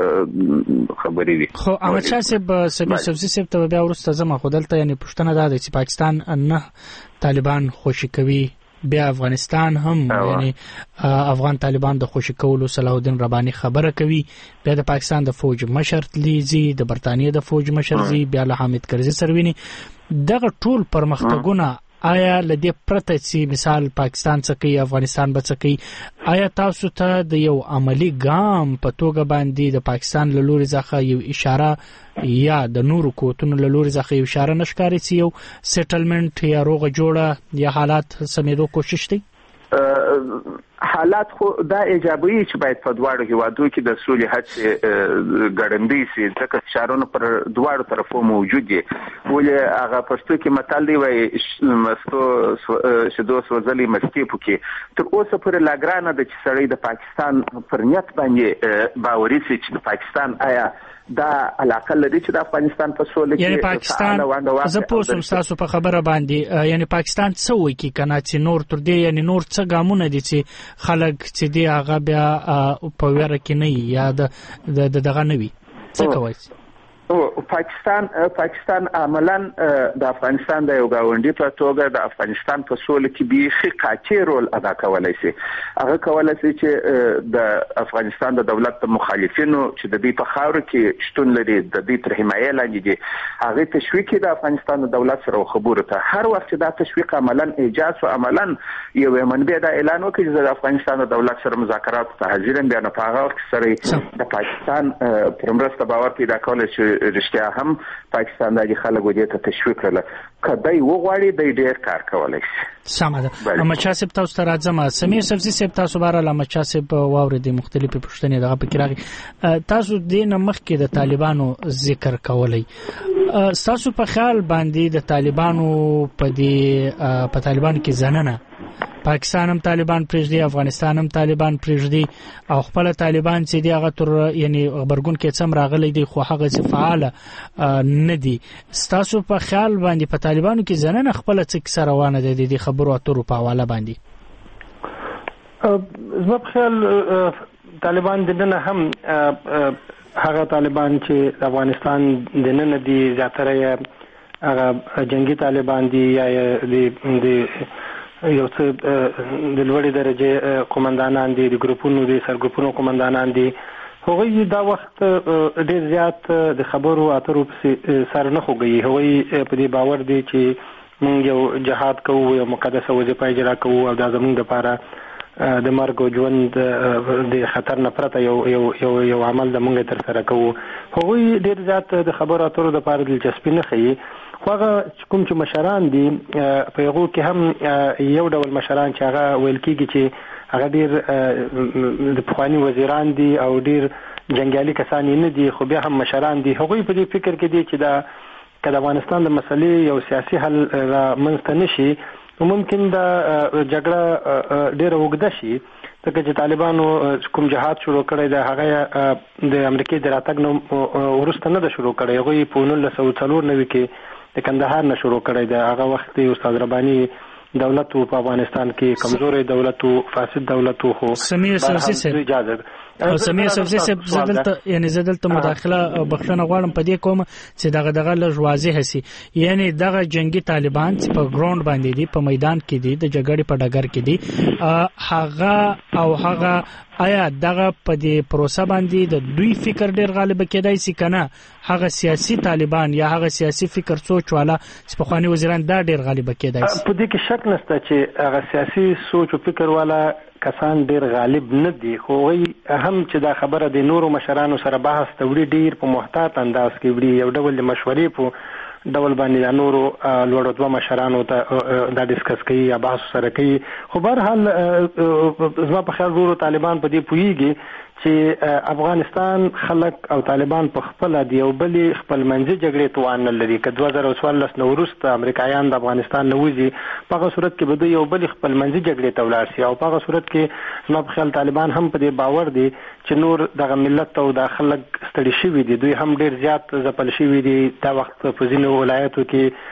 خبرې وي. خو احمدشاه صاحب سمیر سبزي صاحب ته بیا وروسته ځم. خو دلته یعنې پوښتنه دا ده چې پاکستان نه طالبان خوشي کوي، بیا افغانستان هم یعنی افغان طالبان د خوشي کولو صلاح الدین رباني خبره کوي، بیا د پاکستان د فوج مشر لیزي، د برتانیې د فوج مشر زی، بیا له حامد کرزي سرویني. دغه ټول پرمختګونه آیا لدې پرته چې مثال پاکستان څه کوي افغانستان به څه کوي، آیا تاسو ته د یو عملی ګام په توګه باندې د پاکستان له لوري څخه یو اشاره یا د نورو قوتونو له لوري څخه یو اشاره نشکاري چې یو سیټلمنټ یا روغه جوړه یا حالات سمېدو کوشش دی؟ حالات خو دا ایجابي چې باید په دواړو هیوادو کې د سولې هڅې ګړندۍ شي، ځکه فشارونه پر دواړو طرفو موجود دي. ولې هغه پښتو کې متل دی وایي مستو شیدو سوځلې مستې پکې. تر اوسه پورې لا ګرانه ده چې سړی د پاکستان پر نیت باندې باوري شي چې د پاکستان آیا دا علاقه لري چې د افغانستان په سولې کې یعنی پاکستان زه پوه شوم ستاسو په خبره باندې، یعنی پاکستان څه وکړي که نه چې نور تر دې یعنی نور څه ګامونه دي چې خلک چې دی هغه بیا په ویره کې نه وي یا دغه نه وي، څه کوئ؟ پاکستان عملاً د افغانستان د یو ګاونډي په توګه د افغانستان په سولې کې بیخي قاطع رول ادا کولی شي. هغه کولی شي چې د افغانستان د دولت د مخالفینو چې د دوی په خاوره کې شتون لري، د دوی تر حمایې لاندې دي، هغې تشویق کړي د افغانستان د دولت سره خبرو ته. هر وخت چې دا تشویق عملاً ایجاد شو، عملاً یو منبع دا اعلان وکړي چې د افغانستان د دولت سره مذاکرات ته حاضر یم، بیا نو په هغه وخت سره د پاکستان پر مرسته باور پیدا کولی چې رښتیا بیا هم پاکستان د خلکو دې ته تشویق کړل کدی وغواړي د ډیر کار کولای شي. سمه ده. مچاسب تاسو ته راځم. سمیر سبزی صاحب تاسو بهر مچاسب واورې د مختلفې پوښتنې دغه پکې راغی. تاسو د مخکې د طالبانو ذکر کولای. تاسو په خیال باندې د طالبانو په طالبانو کې زننه پاکستان هم طالبان پرېږدي، افغانستان هم طالبان پرېږدي او خپل طالبان چې دی هغه تر یعنی خبرګون کې څم راغلي دي خو هغه څه فعال نه دي. تاسو په خیال باندې په طالبانو کې زننه خپل څه کیسه روانه ده د خبرو اترو په حواله باندې؟ زما په خیال طالبان دنه هم هغه طالبان چې افغانستان دنه دي زیاتره هغه جنگي طالبان دي یا د یو څه د لوړې درجه قومندانان دي، د ګروپونو دي، سرګروپونو قومندانان دي. هغوی دا وخت ډیر زیات د خبرو اترو سر نه خوږي. هغوی په دې باور دي چې موږ یو جهاد کوو، یو مقدسه وظیفه اجرا کوو او دا زموږ لپاره د مرګ او ژوند د خطر نه پرته یو عمل د موږ تر سره کوو. هغوی ډیر زیات د خبرو اترو لپاره دلچسپي نه ښيي. خو هغه کوم چې مشران دي په هغو کې هم یو ډول مشران چې هغه ویل کېږي چې هغه ډیر د پخواني وزیران دي او ډیر جنګیالي کسان نه دي، خو بیا هم مشران دي. هغوی په دې فکر کې دي چې که د افغانستان د مسلې یو سیاسي حل رامنځته نه شي نو ممکن دا جګړه ډیره اوږده شي، ځکه چې طالبانو کوم جهاد شروع کړی دی هغه د امریکې د راتګ نه وروسته نه ده شروع کړی. هغوی په 1994 کې د کندهار نه شروع کړی دی. هغه وخت استاد رباني دولت په افغانستان کې کمزوري دولت او فاسد دولت خو سمیر سبزی صاحب زدلته مداخله بخښنه غواړم په دې کوم چې دغه لږ واضح شي. یعنی دغه جنگي طالبان چې په ګراوند باندې دي، په میدان کې دي، د جګړې په ډګر کې دي، هغه آیا دغه په دې پروسه باندې د دوی فکر ډیر غالب کېدای شي کنه هغه سیاسي طالبان یا هغه سیاسي فکر سوچ والا چې په خواني وزیران دا ډیر غالب کېدای شي؟ په دې کې شک نشته چې هغه سیاسي سوچ او فکر والا کسان ډیر غالب نه دي، خو هم چې دا خبره د نورو مشرانو سره بحث ته وړي ډیر په محتاط انداز کې وړي، یو ډول مشورې په ډول باندې نورو لوړ رتبه مشرانو ته دا ډیسکس کوي یا بحث سره کوي. خو بهر حال زما په خیال ورو طالبان په دې پوهیږي چې افغانستان خلک او طالبان په خپل دی او بل خپل منځي جګړې توان نه لري. که 2014 نو وروسته امریکایان د افغانستان نه وځي په هغه صورت کې به یو بل خپل منځي جګړې ته ولاړ شي او په هغه صورت کې زما په خیال طالبان هم په دې باور دي چې نور دغه ملت او د خلک ستړي شوي دي، دوی هم ډیر زیات ځپل شوي دي. دا وخت په ځینو ولایتو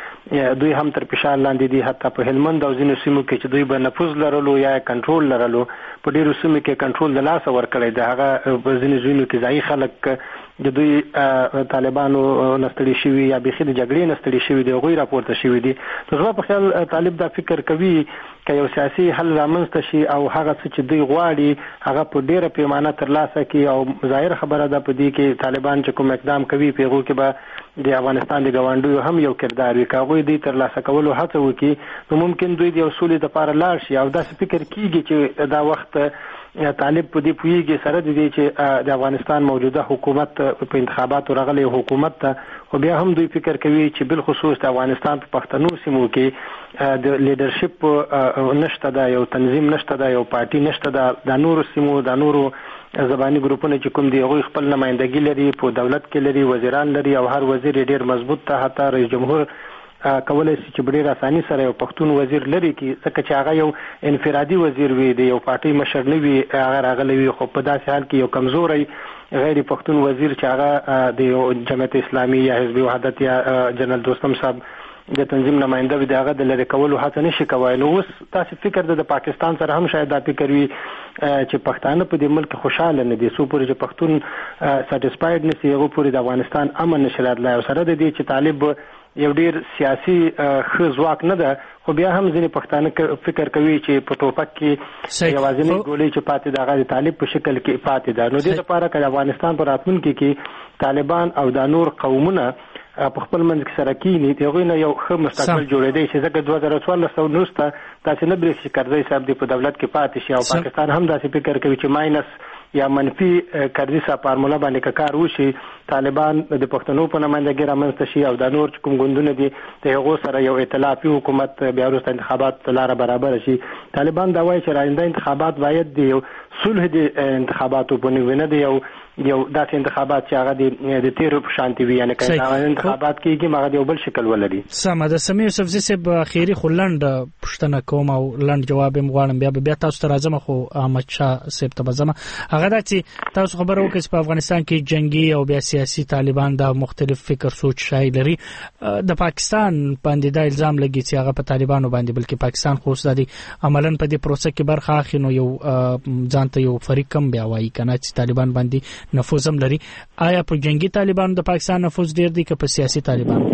کې دوی هم تر فشار لاندې دي، حتی په هلمند او ځینو سیمو کې چې دوی به نفوذ لرلو یا کنټرول لرلو په ډیرو سیمو کې کنټرول د لاسه ورکړی دی. هغه په ځینو ځینو کې ځایي خلک د دوی طالبانو نستړي شوي یا بيخي د جګړې نستړي شوي دي، هغوی راپورته شوي دي. زما په خیال طالب دا فکر کوي که یو سیاسي حل رامنځته شي او هغه څه چې دوی غواړي هغه په ډیره پیمانه ترلاسه کړي، او ظاهر خبره ده په دې کې طالبان چې کوم اقدام کوي په هغو کې به د افغانستان د ګاونډیو هم یو کردار وي. که هغوی دوی ترلاسه کولو هڅه وکړي نو ممکن دوی د یو سولې لپاره لاړ شي، او داسې فکر کیږي چې دا وخت طالب په دې پوهیږي سره د دې چې د افغانستان موجوده حکومت په انتخاباتو راغلی حکومت ته، خو بیا هم دوی فکر کوي چې بل خصوص د افغانستان په پښتنو سیمو کې د لیډرشپ نشته ده، یو تنظیم نشته ده، یو پارټي نشته ده. د نورو سیمو د نورو زبانی ګروپونه چې کوم دی هغوی خپل نمائندګي لري، په دولت کې لري، وزیران لري او هر وزیر ډیر مضبوط ته حتی رئیس جمهور کولای شي چې ډیر اساني سره یو پښتون وزیر لري کی، ځکه چې هغه یو انفرادي وزیر وي، د یو پارټي مشر نه وي، هغه راغلی وي. خو په داسې حال کې یو کمزوري غیر پښتون وزیر چې هغه د جمعیت اسلامي یا حزب وحدت یا جنرال دوستم صاحب د تنظیم نماینده وي، دغه د لری کولو هڅه نشي کولای. نو اوس تاسو فکر د پاکستان سره هم شاید دا فکر وي چې پښتانه په دې ملک خوشاله نه دي، سو پورې چې پښتون سټیسفاید نشي هغه پورې د افغانستان امن نشي راتلای. او سره د دې چې طالب یو ډیر سیاسي ځواک نه ده، خو بیا هم ځینې پښتانه فکر کوي چې په ټوپک کې یوازینۍ ګولۍ چې پاتې ده هغه د طالب په شکل کې پاتې ده. نو دې لپاره که د افغانستان په راتلونکي کې طالبان او د نور قومونه په خپل منځ کې سره کینی د هغوی نه یو ښه مستقبل جوړېدی شي، ځکه 2014 وروسته تاسې نه برېږي چې کرزی صاحب دې په دولت کې پاتې شي او پاکستان هم داسې فکر کوي چې ماینس یا منفي قرضي فارموله باندې کار وشي طالبان د پښتنو په نمائندګۍ رامنځته شي او د نور کوم ګوندونه دي د هغو سره یو ائتلافي حکومت بیا وروسته انتخابات لاره برابر شي. طالبان دا وایي چې آینده انتخابات باید د یو صلح د انتخاباتو په نوې نه دی یو داسې انتخابات چې هغه د تیرو په شانتي وي، یعنی که انتخابات کېږي هغه یو بل شکل ولري. سمه ده. سمیر یوسفزي صاحب اخیری خو لنډ پوښتنه کوم او لنډ جواب هم غواړم، بیا تاسو ته راځم، خو احمد شاه صاحب ته به ځم. هغه دا چې تاسو خبره وکړئ چې په افغانستان کې جنگي او بیا سیاسي طالبان د مختلف فکر سوچ شای لري. د پاکستان باندې دا الزام لګي چې هغه په طالبانو باندې بلکې پاکستان خو اوس د عملاً په دې پروسه کې برخه اخلي، نو یو ځان ته یو فریق کم بیا وایي کنه چې طالبان باندې نفوذ هم لري. آیا په جنگي طالبانو د پاکستان نفوذ ډیر دی که په سیاسي طالبانو؟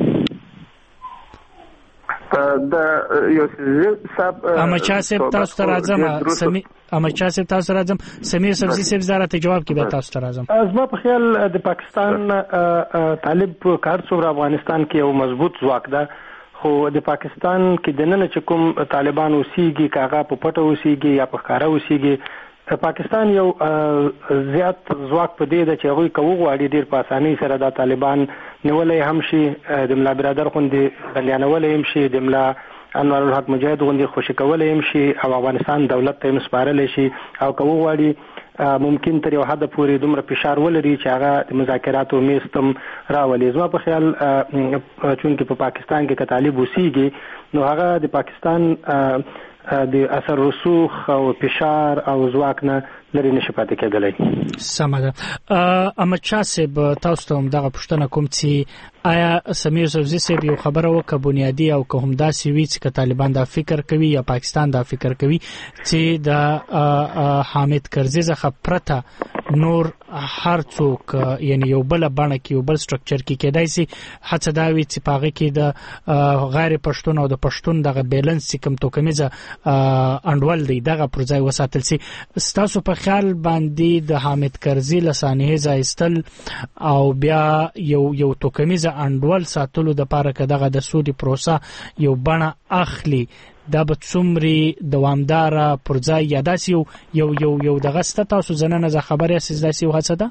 د یو صاحب احمد شاه صاحب تاسو ته راځم، احمد شاه صاحب تاسو راځم، سمیر یوسفزي صاحب زراته جواب کې به تاسو ته راځم. زما په خیال د پاکستان طالب کار څومره افغانستان کې یو مضبوط ځواک ده، خو د پاکستان کې د نن چې کوم طالبان اوسېږي کاغه په پټه اوسېږي یا په ښکاره اوسېږي، پاکستان یو زیات ځواک په دې ده چې هغوی که وغواړي ډېر په اسانۍ سره دا طالبان نیولی هم شي، د ملا برادر غوندې بندیانولی هم شي، د ملا انوار الحق مجاهد غوندې خوشي کولی هم شي او افغانستان دولت ته یې سپارلی شي، او که وغواړي ممکن تر یو حده پورې دومره فشار ولري چې هغه د مذاکراتو میز ته راولي. زما په خیال چونکې په پاکستان کې که طالب اوسېږي نو هغه د پاکستان د اثر رسوخ او فشار او ځواک نه لري نشي پاتې کېدلی. سمه ده. احمد شاه صاحب تاسو ته هم دغه پوښتنه کوم چې آیا سمیر یوسفزي صاحب یو خبره وکړه بنیادي او که همداسې وي چې که طالبان دا فکر کوي یا پاکستان دا فکر کوي چې د حامد کرزي څخه پرته نور هر څوک یعنی یو بل بڼه کې یو بل سټرکچر کې کېدای شي هڅه دا وي چې په هغه کې د غیر پښتون او د پښتون دغه بیلنس چې کوم توکمیزه انډول دی دغه پر ځای وساتل شي. ستاسو په خیال باندې د حامد کرزي له سانحې ځایستل او بیا یو توکمیزه انډول ساتلو دپاره که دغه د سولې پروسه یو بڼه اخلي دا به څومره دوامداره پر ځای یا داسې یو دغه سته تاسو زننه زه خبر یاست داسې یو هڅه ده؟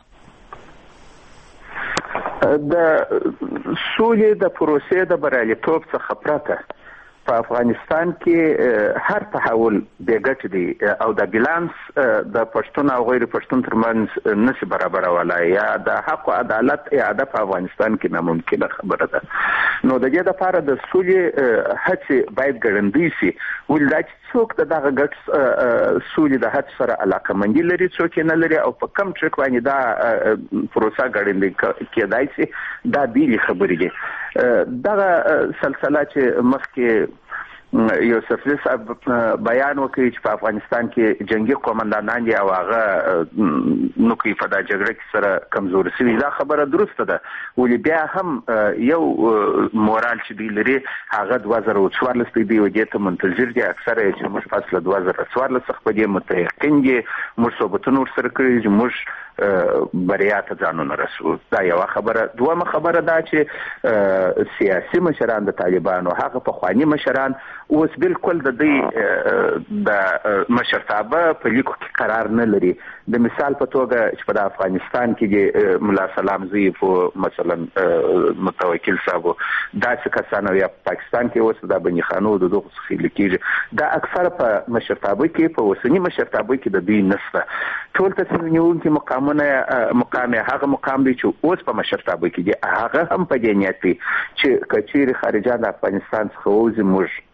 د سولې د پروسې د بریالیتوب څخه پرته په افغانستان کې هر تحول بې ګټې دی او د بیلانس د پښتون او غیر پښتون ترمنځ نشي برابرولای یا د حق او عدالت اعاده په افغانستان کې ناممکنه خبره ده. نو د دې لپاره د سولې هڅې باید ګړندۍ شي، ولې دا چې څوک دغه ګټ سولې د هڅې سره علاقمندي لري څوک نه لري او په کم ټریک باندې دا پروسه ګړندۍ کېدای شي دا بیلې خبرې دي. دغه سلسله چې مخکې یوسفزي صاحب بیان وکړي چې په افغانستان کې جنگي قومندانان دي او هغه نوکي په دا جګړه کې سره کمزوري شوي، دا خبره درسته ده، ولې بیا هم یو مورال چې دوی لري هغه 2014 دی او دې ته منتظر دي اکثره چې موږ فاصله 2014 څخه په دې متيقن دي موږ صحبتونه ورسره کړي چې موږ بریا ته ځانونه رسو. دا یو خبره. دومره خبره دا چې سیاسي مشران د طالبانو هغه په خواني مشران اوس بالکل د دې د مشرتابه په لیکو کې قرار نه لري. د مثال په توګه چې په افغانستان کې د ملا سلام ضعیف مثلا متوکل صاحب داسې کسانو یا پاکستان کې اوس د بني خانو د دغه څخه لیکيږي دا اکثر په مشرتابه کې په اوسنی مشرتابه کې د دوی نسته. ټول تصمیم نیونکي مقام هغه مقام دی چې اوس په مشرتابه کې دی هغه هم په دې نیت دی چې کچیر خارجان د افغانستان څخه وځي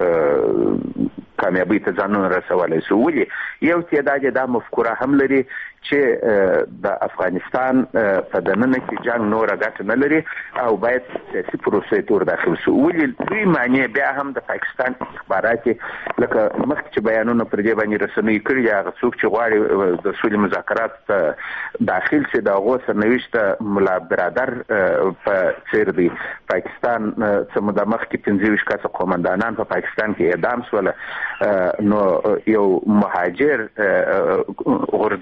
موږ کامیابی ته ځانونه رسولای شو. ولې یو تعداد دا مفکوره هم لري چې د افغانستان په دننه کې جنگ نور غټ نه لري او باید سیاسي پروسې تور داخل شي. ولې دوی معنی بیا هم د پاکستان استخبارات لکه مخکې چې بیانونه پر دې باندې رسنۍ کړي هغه څوک چې غواړي د سولې مذاکرات ته داخل شي د هغو سرنوشت ملا برادر په څیر دی. پاکستان څه موده مخکې 25 کسه قومندانان په پاکستان کې اعدام شول. نو یو مهاجر غورځنګ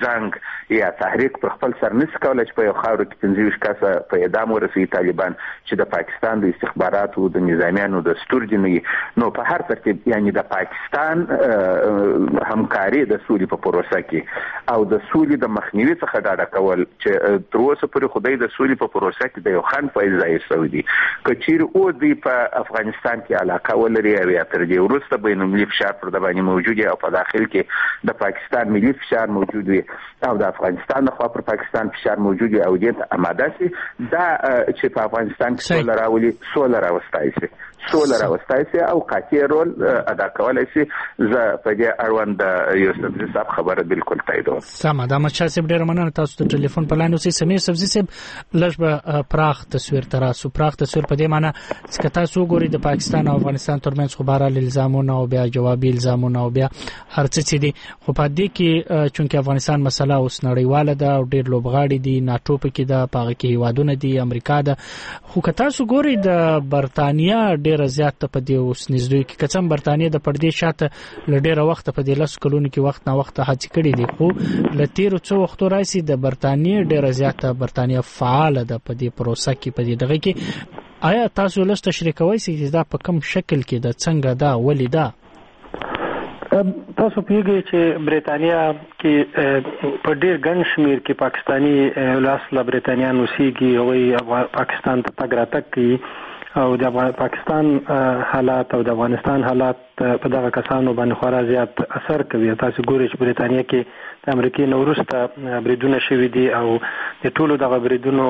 یا تحریک پر خپل سر نس کولای چې په یو خاور کې 25 کسه په اعدام ورسوي طالبان چې د پاکستان د استخباراتو د نظامیانو د ستورجنوي. نو په هر ترتیب یعنی د پاکستان همکاري د سولې په پروسه کې او د سولې د مخنیوي څخه ډاډه کول چې تر اوسه پورې خدای د سولې په پروسه کې د یو خان فایز ځای سعودي کچیر او دی په افغانستان کې علاقه ولري او یا تر دې وروسته بین المللي فشار پر د باندې موجود او په داخل کې د پاکستان ملي فشار موجود وي او د افغانستان د خوا پر پاکستان فشار موجود او دې اماده سي دا چې په افغانستان کې سول راولي سول راوستای سي او قاطع رول ادا کولای سي. زه په دې اړوند یوسف صاحب خبره بالکل تاییدوم. سم دا مچا سیب ډیر مننه تاسو ته ټلیفون په لاندې اوسې سمیر سبزی سیب لږ به پراخ تصویر تراسو پراخ تصویر په دې معنی چې تاسو ګوري د پاکستان او افغانستان ترمنځ خبره الزامونه او بیا جوابي الزامونه او بیا هرڅه چې دي خو په دې کې چونکه افغانستان مسله اوس نړیواله ده او ډیر لوبغاړي دي ناتو پکې ده پاغه کې هیوادونه دي امریکا ده خو تاسو ګوري د برتانیا ډیر زیات په دې اوس نږدې کې کچم برتانیا د پردې شاته لډیره وخت په دې لاس کلونو کې وخت نه وخت هڅه کړې دي خو لتیر څو وخت راځي د برتانیا ډیره زیات برتانیا فعال ده په دې پروسه کې په دې دغه کې آیا تاسو له تشریح کوئ چې دا په کوم شکل کې د څنګه دا ولې دا تاسو پیږئ چې برتانیا کې په ډیر ګڼ شمیر کې پاکستانی لاس له برتانیا نوسیږي او پاکستان ته تګ راتګ کوي او د پاکستان حالات او د افغانستان حالات په دغه کسانو باندې خورا زیات اثر کوي. تاسو ګورئ چې برتانیا کې د امریکای نورسته بریدونه شوي دي او د ټولو دغه بریدونو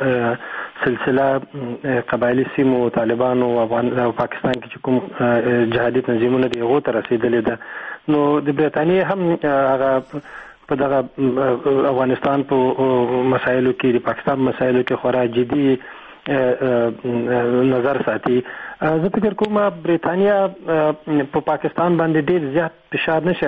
سلسله قبایلی سیمو طالبانو او پاکستان کې کوم جهادي تنظیمونه دي هغه تر رسیدلې ده. نو د برتانیا هم هغه په دغه افغانستان په مسایلو کې د پاکستان مسایلو کې خورا جدي نظر ساتي. زه فکر کوم برتانیا په پاکستان باندې ډیر زیات فشار نشي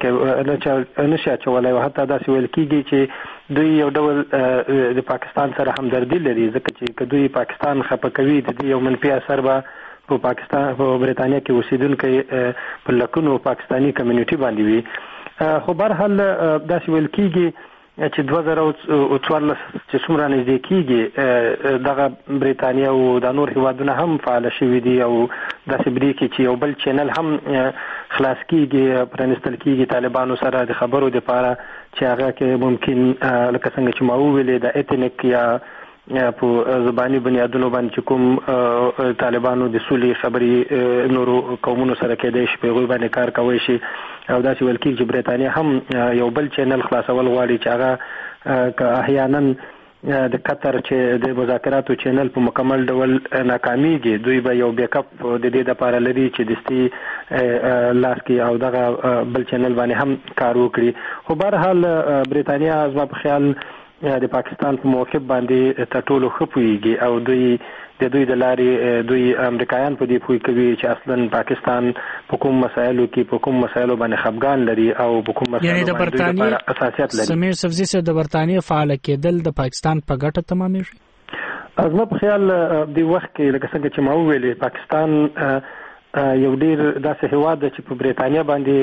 اچولای او حتی دا ویل کیږي چې دوی یو ډول د پاکستان سره همدردي لري ځکه چې دوی پاکستان خپه کوي د یو منفي اثر به په پاکستان په برتانیا کې اوسیدونکو په لکونو پاکستانی کمیونټي باندې وي. خو بهرحال دا ویل کیږي چې 2014 چې څومره نږدې کیږي دغه برتانیا او د نور هیوادونو هم فعال شوي دي او د سبري کې چې یو بل چینل هم خلاص کیږي پرنستل کیږي طالبانو سره د خبرو لپاره چې هغه کې ممکن لکه څنګه چې ما ویلې د ایتنیک یا په زبانی بنیادونو باندې کوم طالبانو د سولې خبري نورو قومونو سره کېدای شي په غوښبه باندې کار کوي شي او دا چې ولکې چې برتانیا هم یو بل چینل خلاصول غواړي چې هغه احیانا د قطر چې د مذاکراتو چینل په مکمل ډول ناکاميږي دوی به یو بیک اپ د دې لپاره لري چې دستي لاس کې او دغه بل چینل باندې هم کار وکړي. خو بهرحال برتانیا زما په خیال د پاکستان په موقف باندې ټولو خپويږي او دوی د لارې دوی امریکایان په دې پوي کوي چې اصلا پاکستان په کوم مسایلو باندې خپګان لري او په کوم مسایلو د برتانیا اساسیت لري. سمیر سبزی سره د برتانیا فعال کېدل د پاکستان په ګټه تمامېږي. از ما په خیال د وخت کې لکه څنګه چې ما ویلې پاکستان یو ډیر داسې هیواد چې په برتانیا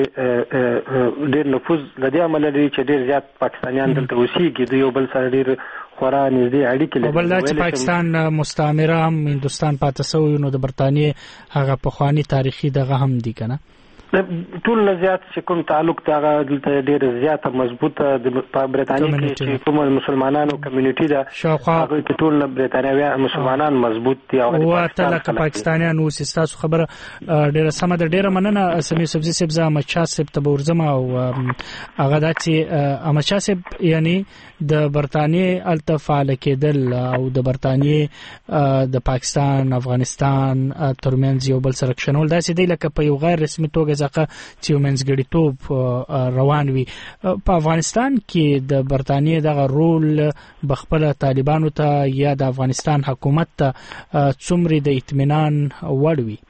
باندې ډیر نفوذ لدی عمل لري چې ډیر زیات پاکستانیان دلته اوسېږي د یو بل سره ډیر خورا نږدې اړیکې لري. بل چې پاکستان مستعمره هم هندستان پاتې شوی نو د برتانیا هغه پخوانی تاریخي دغه هم دي کنه ټول زیات چې کوم تعلق دغه دلته ډیر زیات مضبوطه د برتانیا کې چې کوم مسلمانانو کمیونټي ده هغه کې ټول برتانیاوي مسلمانان مضبوط دي او تلک پاکستانیان اوس تاسو خبره ډیر سم ده ډیر مننه سمیر سبزی سیب زما چاسب ته ورزم او هغه د چې امچاسب یعنی د برتانیې التفاعل کېدل او د برتانیې د پاکستان افغانستان ترمنځ یو بل سره کښنول داسې دی لکه په یو غیر رسمي توګه ځکه چې منځګړیتوب روان وي. په افغانستان کې د برتانیې دغه رول بخپله طالبانو ته یا د افغانستان حکومت ته څومره د اطمینان وړ وي؟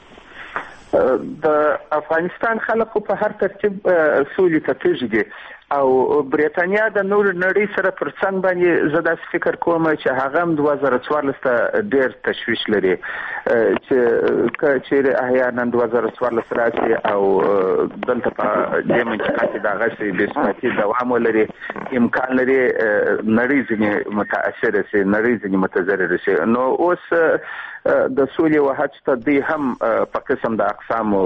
د افغانستان خلکو په هر ترتیب سولې ته تږي دي او برېټانیا د نور نړۍ سره پر څنګ باندې زه داسې فکر کوم چې هغه هم 2014 ته ډېر تشویش لري چې چیرې احیانا 2014 راشي او دلته په دې منطقه کې د هغسې بې ثباتي دوام ولري امکان لري نړۍ ځینې متاثره شي نړۍ ځینې متضرره شي نو اوس د سولې وحج ته دوی هم په قسم د اقسامو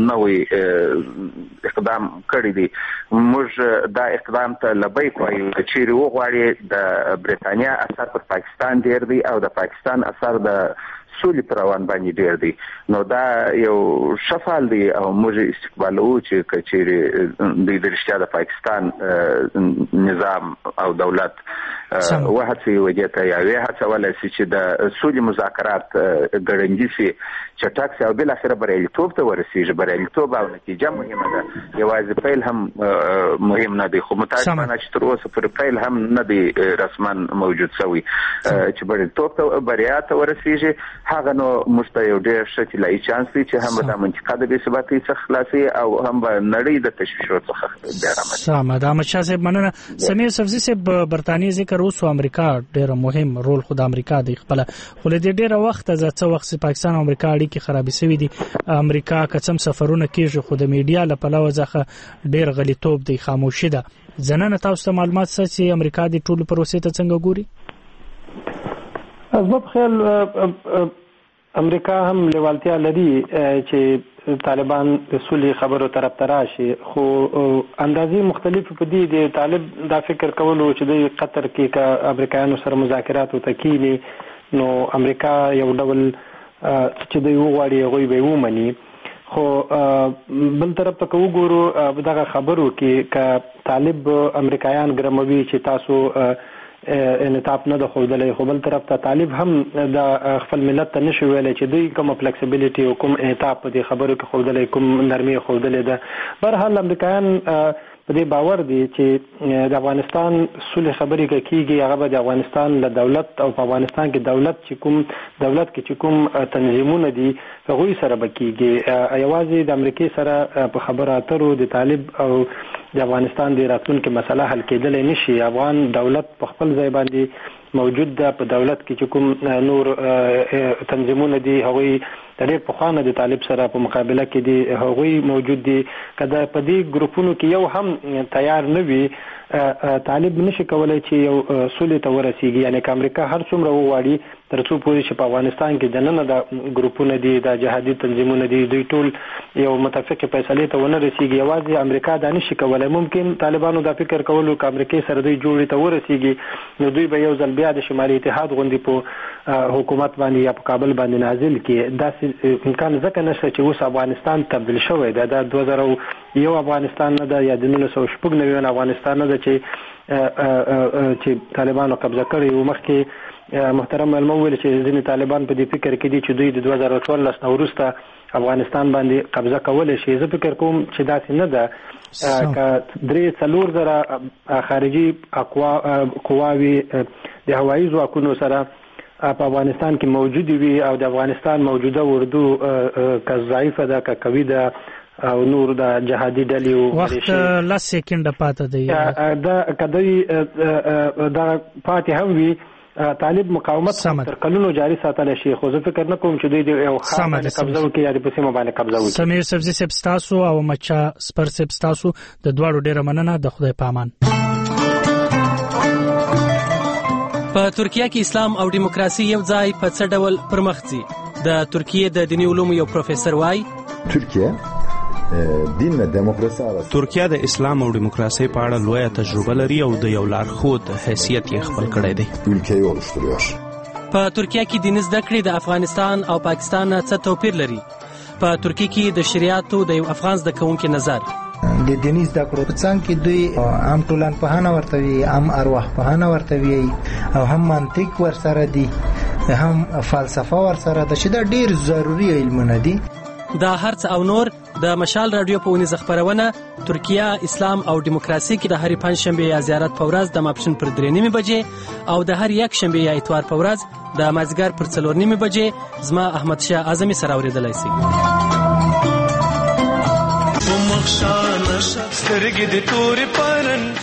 نوې اقدام کړی دی موږ دا اقدام ته لبیک وایو چیرې وغواړي د برېټانیا اثر پر پاکستان ډېر دی او د پاکستان اثر د سولې پر روان باندې ډېر دی نو دا یو شفال دی او موږ استقبالو چې چیرې دوی د رښتیا د پاکستان نظام او دولت وهڅوي وجې ته یوې هڅولی شي چې د سولې مذاکرات ګړندي شي چټک شي او بالاخره بریالیتوب ته ورسېږي بریالیتوب او نتیجه مهمه ده یوازې پیل هم مهم نه دی خو متاسفانه چې تر اوسه پورې پیل هم نه دی رسما موجود شوی چې بریالیتوب ته بریا ته ورسېږي هغه نو موږ ته یو ډېر ښه طلایي چانس دی چې هم به دا منطقه د بې ثباتۍ څخه خلاصوي او هم به نړۍ د تشویشو څخه بیا رامنځته سمه ده احمدشاه صاحب مننه سمیر صفزي صاحب برطانیې ذکر اوس امریکا ډېر مهم رول خو د امریکا دی خپل خو له دې ډېر وخت ځکه څه وخت پاکستان او امریکا اړیکې خرابې شوې دي امریکا کڅم سفرونه کیږي خو د میډیا له پلوه ځخه ډېر غلیتوب دی خاموشي ده ځننه تاسو ته معلومات څه چې امریکا د ټولو پروسې ته څنګه ګوري از په خیال امریکا هم لیوالتیا لري چې طالبان د سولې خبرو طرف ته راشي خو اندازې مختلف په دې د طالب دا فکر کولو چې د قطر کې کا امریکایانو سره مذاکرات وکړي نو امریکا یو ډول چې دوی وغواړي هغوی به ومني خو بل طرف ته که وګورو دغه خبرو کې که طالب امریکایان ګرموي چې تاسو انعطاف نه د ښودلی خو بل طرف ته طالب هم د خپل ملت ته نشي ویلی چې دوی کوم فلیکسیبیلیټي او کوم انعطاف په دې خبرو کې ښودلی کوم نرمي ښودلی ده برحال امریکایان په دې باور دي چې د افغانستان سولې خبرې کېږي هغه به د افغانستان له دولت او په افغانستان کې دولت کې چې کوم تنظیمونه دي هغوی سره به کېږي یوازې د امریکې سره په خبرو اترو د طالب او د افغانستان د راتلونکي مسله حل کېدلی نشي افغان دولت په خپل ځای باندې موجود ده په دولت کې چې کوم نور تنظیمونه دي هغوی د ډېر پخوانه د طالب سره په مقابله کې دي هغوی موجود دي که د په دې ګروپونو کې یو هم تیار نه وي طالب نشي کولای چې یو سولې ته ورسیږي یعنی که امریکا هر څومره وغواړي تر څو پورې چې په افغانستان کې دننه د ګروپونه دي د جهادي تنظیمونه دي دوی ټول یو متفقې فیصلې ته ونه رسیږي یوازې امریکا دا نشي کولای ممکن طالبانو دا فکر کولو که امریکې سره دوی جوړې ته ورسیږي نو دوی به یو ځل بیا د شمالي اتحاد غوندې په حکومت باندې یا په کابل باندې نازل کړي داسې امکان ځکه نشته چې اوس افغانستان تبدیل شوی ده د 2001 افغانستان نه ده یا د 1999 افغانستان نه ده چې طالبانو قبضه کړی و مخکې محترم علمه وویل چې ځینې طالبان په دې فکر کې دي چې دوی د 2014 نه وروسته افغانستان باندې قبضه کولی شي زه فکر کوم چې داسې نه ده که 3-4 زره خارجي قواوې د هوایي ځواکونو سره په افغانستان کې موجود وي او د افغانستان موجوده اردو که ضعیفه ده که قوي ده او نور د جهادي ډلې وخت 10 سکند پاتې دی دا کدی دا پاتې هم وي طالب مقاومت تر کلونو جاری ساتل شي خو زه فکر نه کوم چې دوی یو خامه قبضه وکړي یا د پسې باندې قبضه وکړي سمیر صفزي صاحب تاسو او مچا سپر صاحب تاسو د دواړو ډیره مننه د خدای پامان په ترکیه کې اسلام او دیموکراسي یو ځای په څه ډول پرمخ ځي د ترکیه د دیني علومو یو پروفیسور وای ترکیه د اسلام او دیموکراسي په اړه لویه تجربه لري او د یو لارښود حیثیت یې خپل کړی دی په ترکیه کې دیني زده کړې د افغانستان او پاکستان څه توپیر لري په ترکیه کې د شریعتو د یو افغان زده کوونکي نظر د دیني زده کړو په څنګ کې دوی عام ټولنپوهنه ورته وي عام ارواحپوهنه ورته وي او هم منطق ورسره دي هم فلسفه ورسره ده چې دا ډېر ضروري علمونه دي دا هرڅ او نور د مشال رادیو په ونیزه خبرونه ترکیه اسلام او دیموکراسي کې د هر پنځشنبه یا زیارت په ورځ د ماپښین پر 3:30 بجې او د هر یک شنبه یا اتوار په ورځ د مازیګر پر 4:30 بجې زما احمد شاه اعظمي سره اوریدلای شي سترګې د تورې پرن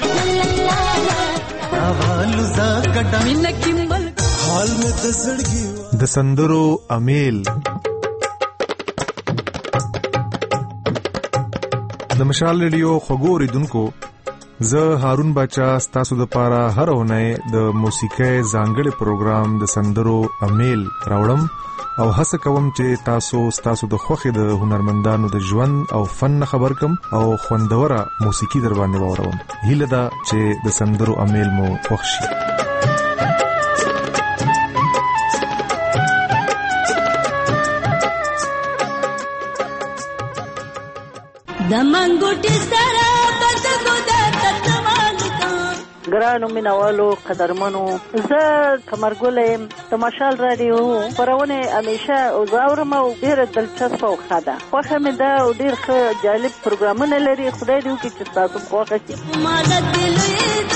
د سندرو امیل. د مشال ریډیو خوږو اوریدونکو، زه هارون باچا ستاسو د پاره هر اونۍ د موسیقۍ ځانګړي پروګرام د سندرو امیل راوړم او هڅه کوم چې تاسو ستاسو د خوښې د هنرمندانو د ژوند او فن خبر کم او خوندوره موسیقي در باندې واوروم. هیله ده چې د سندرو امیل مو خوښ شي. ګرانو مینوالو قدرمنو، زه قمرګل یم. د مشال رادیو خپرونه همیشه زاورم او ډېره دلچسپه او ښه ده. خوښه مې ده او ډېر ښه جالب پروګرامونه لري. خدای دې وکړي چې تاسو خوښه شي.